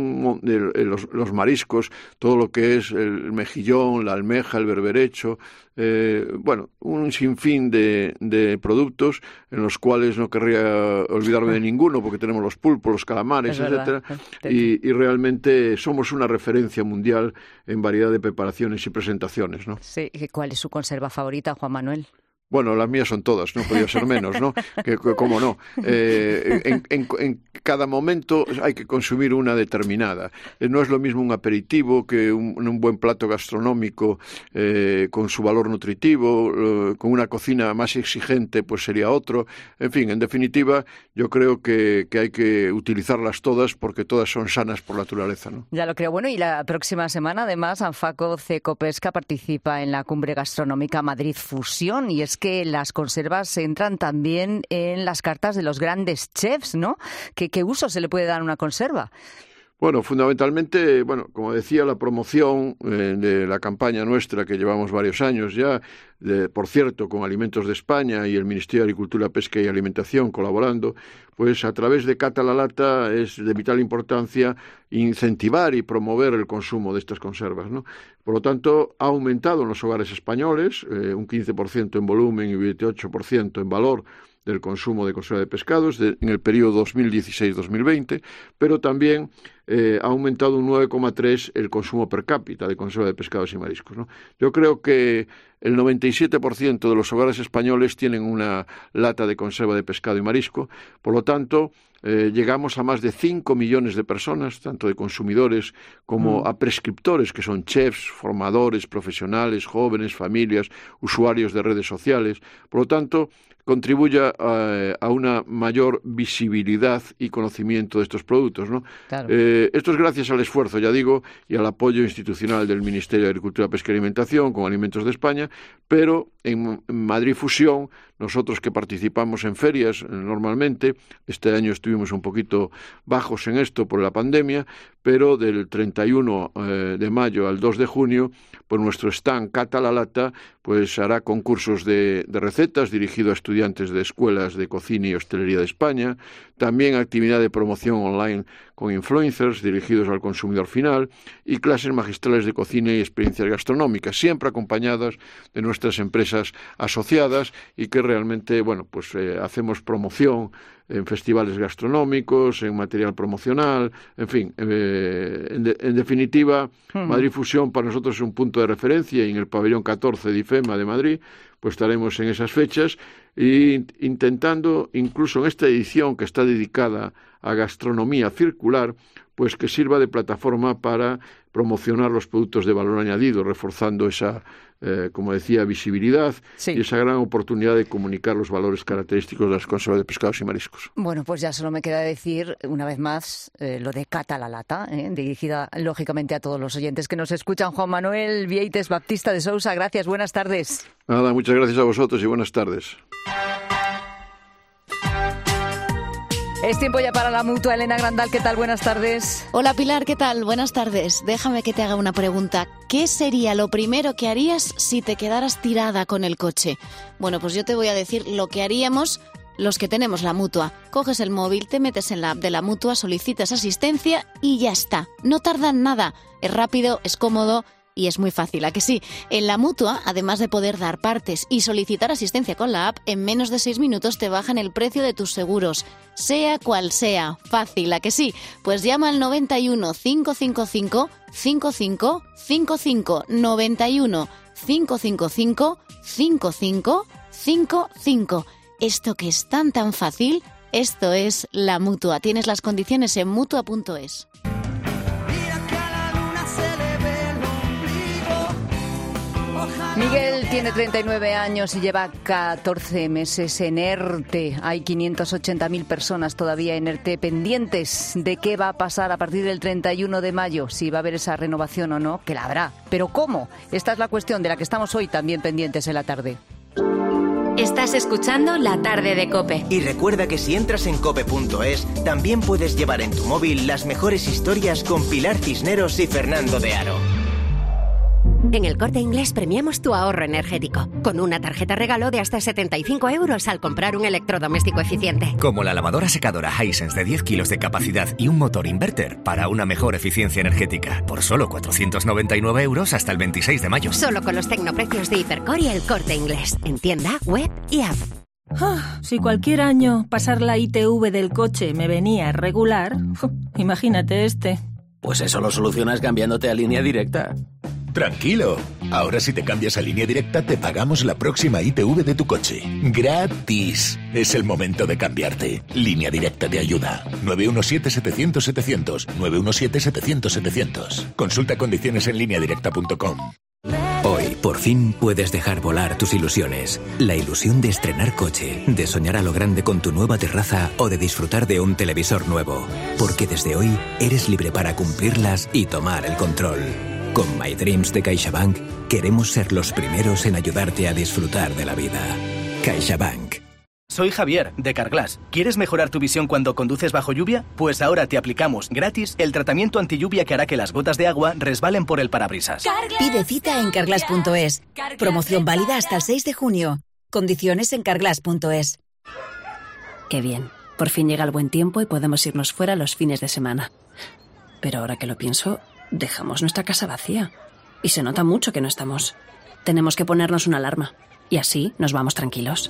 los mariscos, todo lo que es el mejillón, la almeja, el berberecho, bueno, un sinfín de productos en los cuales no querría olvidarme de ninguno, porque tenemos los pulpos, los calamares, etcétera, y realmente somos una referencia mundial en variedad de preparaciones y presentaciones, ¿no? Sí, ¿cuál es su conserva favorita, Juan Manuel? Bueno, las mías son todas, no podía ser menos, ¿no? ¿Cómo no? En cada momento hay que consumir una determinada. No es lo mismo un aperitivo que un buen plato gastronómico con su valor nutritivo, con una cocina más exigente, pues sería otro. En fin, en definitiva, yo creo que hay que utilizarlas todas porque todas son sanas por naturaleza, ¿no? Ya lo creo. Bueno, y la próxima semana, además, Anfaco Cecopesca participa en la Cumbre Gastronómica Madrid Fusión, y es que las conservas entran también en las cartas de los grandes chefs, ¿no? ¿Qué uso se le puede dar a una conserva? Bueno, fundamentalmente, como decía, la promoción de la campaña nuestra, que llevamos varios años ya, por cierto, con Alimentos de España y el Ministerio de Agricultura, Pesca y Alimentación colaborando, pues a través de Cata la Lata es de vital importancia incentivar y promover el consumo de estas conservas, ¿no? Por lo tanto, ha aumentado en los hogares españoles un 15% en volumen y 28% en valor del consumo de conserva de pescados en el periodo 2016-2020, pero también ha aumentado un 9,3% el consumo per cápita de conserva de pescados y mariscos, ¿no? Yo creo que el 97% de los hogares españoles tienen una lata de conserva de pescado y marisco, por lo tanto, llegamos a más de 5 millones de personas, tanto de consumidores como a prescriptores, que son chefs, formadores, profesionales, jóvenes, familias, usuarios de redes sociales. Por lo tanto, contribuya a una mayor visibilidad y conocimiento de estos productos, ¿no? Claro. Esto es gracias al esfuerzo, ya digo, y al apoyo institucional del Ministerio de Agricultura, Pesca y Alimentación con Alimentos de España, pero en Madrid Fusión, nosotros que participamos en ferias normalmente, este año estuvimos un poquito bajos en esto por la pandemia, pero del 31 de mayo al 2 de junio, pues nuestro stand Cata la Lata pues hará concursos de recetas dirigido a estudiantes de escuelas de cocina y hostelería de España, también actividad de promoción online con influencers dirigidos al consumidor final y clases magistrales de cocina y experiencias gastronómicas, siempre acompañadas de nuestras empresas asociadas y que realmente, hacemos promoción en festivales gastronómicos, en material promocional, en fin, en definitiva, Madrid Fusión para nosotros es un punto de referencia, y en el pabellón 14 de IFEMA de Madrid pues estaremos en esas fechas e intentando, incluso en esta edición que está dedicada a gastronomía circular, pues que sirva de plataforma para promocionar los productos de valor añadido, reforzando esa, como decía, visibilidad y esa gran oportunidad de comunicar los valores característicos de las conservas de pescados y mariscos. Bueno, pues ya solo me queda decir una vez más lo de Cata la Lata, dirigida lógicamente a todos los oyentes que nos escuchan. Juan Manuel Vieites Baptista de Sousa, gracias, buenas tardes. Nada, muchas gracias a vosotros y buenas tardes. Es tiempo ya para la Mutua. Elena Grandal, ¿qué tal? Buenas tardes. Hola Pilar, ¿qué tal? Buenas tardes. Déjame que te haga una pregunta. ¿Qué sería lo primero que harías si te quedaras tirada con el coche? Bueno, pues yo te voy a decir lo que haríamos los que tenemos la Mutua. Coges el móvil, te metes en la app de la Mutua, solicitas asistencia y ya está. No tardan nada. Es rápido, es cómodo y es muy fácil, ¿a que sí? En la Mutua, además de poder dar partes y solicitar asistencia con la app, en menos de 6 minutos te bajan el precio de tus seguros. Sea cual sea. Fácil, ¿a que sí? Pues llama al 91 555 5555 91 555 5555. Esto que es tan fácil, esto es la Mutua. Tienes las condiciones en Mutua.es. Miguel tiene 39 años y lleva 14 meses en ERTE. Hay 580.000 personas todavía en ERTE pendientes de qué va a pasar a partir del 31 de mayo, si va a haber esa renovación o no, que la habrá. Pero ¿cómo? Esta es la cuestión de la que estamos hoy también pendientes en la tarde. Estás escuchando La Tarde de COPE. Y recuerda que si entras en cope.es, también puedes llevar en tu móvil las mejores historias con Pilar Cisneros y Fernando de Aro. En El Corte Inglés premiamos tu ahorro energético, con una tarjeta regalo de hasta 75 € al comprar un electrodoméstico eficiente. Como la lavadora secadora Hisense de 10 kilos de capacidad y un motor inverter para una mejor eficiencia energética. Por solo 499 € hasta el 26 de mayo. Solo con los tecnoprecios de Hipercor y El Corte Inglés. En tienda, web y app. Si cualquier año pasar la ITV del coche me venía irregular, imagínate este. Pues eso lo solucionas cambiándote a Línea Directa. Tranquilo, ahora si te cambias a Línea Directa te pagamos la próxima ITV de tu coche. ¡Gratis! Es el momento de cambiarte. Línea Directa te ayuda. 917-700-700. 917-700-700. Consulta condiciones en lineadirecta.com. Hoy, por fin, puedes dejar volar tus ilusiones. La ilusión de estrenar coche, de soñar a lo grande con tu nueva terraza o de disfrutar de un televisor nuevo. Porque desde hoy eres libre para cumplirlas y tomar el control. Con My Dreams de CaixaBank queremos ser los primeros en ayudarte a disfrutar de la vida. CaixaBank. Soy Javier, de Carglass. ¿Quieres mejorar tu visión cuando conduces bajo lluvia? Pues ahora te aplicamos gratis el tratamiento antilluvia que hará que las gotas de agua resbalen por el parabrisas. Pide cita en carglass.es. Promoción válida hasta el 6 de junio. Condiciones en carglass.es. Qué bien. Por fin llega el buen tiempo y podemos irnos fuera los fines de semana. Pero ahora que lo pienso, dejamos nuestra casa vacía. Y se nota mucho que no estamos. Tenemos que ponernos una alarma. Y así nos vamos tranquilos.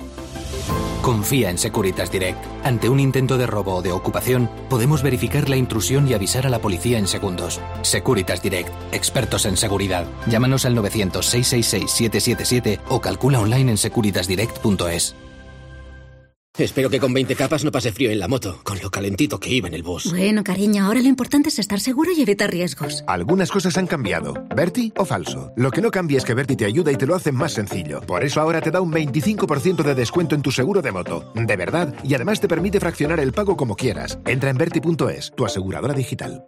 Confía en Securitas Direct. Ante un intento de robo o de ocupación, podemos verificar la intrusión y avisar a la policía en segundos. Securitas Direct. Expertos en seguridad. Llámanos al 900-666-777 o calcula online en securitasdirect.es. Espero que con 20 capas no pase frío en la moto, con lo calentito que iba en el bus. Bueno, cariño, ahora lo importante es estar seguro y evitar riesgos. Algunas cosas han cambiado. ¿Berti o falso? Lo que no cambia es que Berti te ayuda y te lo hace más sencillo. Por eso ahora te da un 25% de descuento en tu seguro de moto. De verdad, y además te permite fraccionar el pago como quieras. Entra en Berti.es, tu aseguradora digital.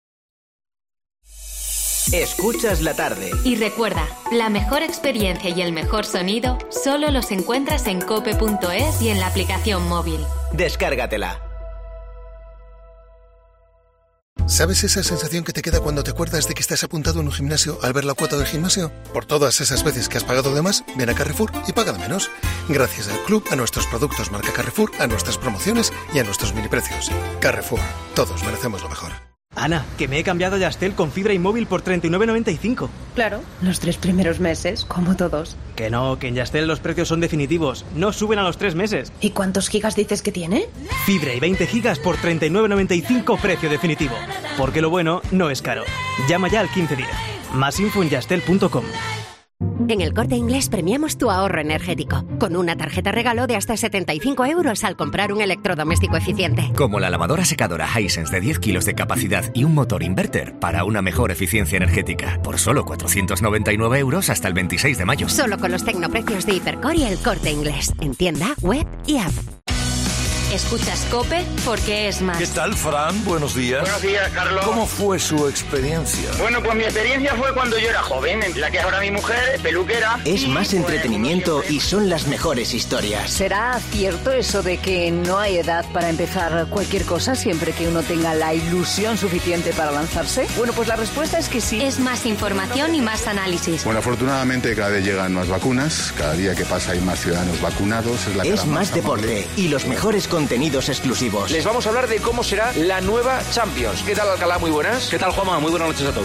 Escuchas la tarde. Y recuerda, la mejor experiencia y el mejor sonido solo los encuentras en cope.es y en la aplicación móvil. Descárgatela. ¿Sabes esa sensación que te queda cuando te acuerdas de que estás apuntado en un gimnasio al ver la cuota del gimnasio? Por todas esas veces que has pagado de más, ven a Carrefour y paga de menos. Gracias al club, a nuestros productos marca Carrefour, a nuestras promociones y a nuestros mini precios. Carrefour, todos merecemos lo mejor. Ana, que me he cambiado a Yastel con fibra y móvil por 39,95. Claro, los 3 primeros meses, como todos. Que no, que en Yastel los precios son definitivos. No suben a los 3 meses. ¿Y cuántos gigas dices que tiene? Fibra y 20 gigas por 39,95 precio definitivo. Porque lo bueno no es caro. Llama ya al 1510. Más info en yastel.com. En El Corte Inglés premiamos tu ahorro energético, con una tarjeta regalo de hasta 75 euros al comprar un electrodoméstico eficiente. Como la lavadora secadora Hisense de 10 kilos de capacidad y un motor inverter para una mejor eficiencia energética. Por solo 499 euros hasta el 26 de mayo. Solo con los tecnoprecios de Hipercor y El Corte Inglés. En tienda, web y app. Escuchas COPE porque es más. ¿Qué tal, Fran? Buenos días. Buenos días, Carlos. ¿Cómo fue su experiencia? Bueno, pues mi experiencia fue cuando yo era joven, la que es ahora mi mujer, peluquera. Es más entretenimiento y son las mejores historias. ¿Será cierto eso de que no hay edad para empezar cualquier cosa siempre que uno tenga la ilusión suficiente para lanzarse? Bueno, pues la respuesta es que sí. Es más información y más análisis. Bueno, afortunadamente cada vez llegan más vacunas, cada día que pasa hay más ciudadanos vacunados. Es más deporte y los mejores contenidos exclusivos. Les vamos a hablar de cómo será la nueva Champions. ¿Qué tal, Alcalá? Muy buenas. ¿Qué tal, Juanma? Muy buenas noches a todos.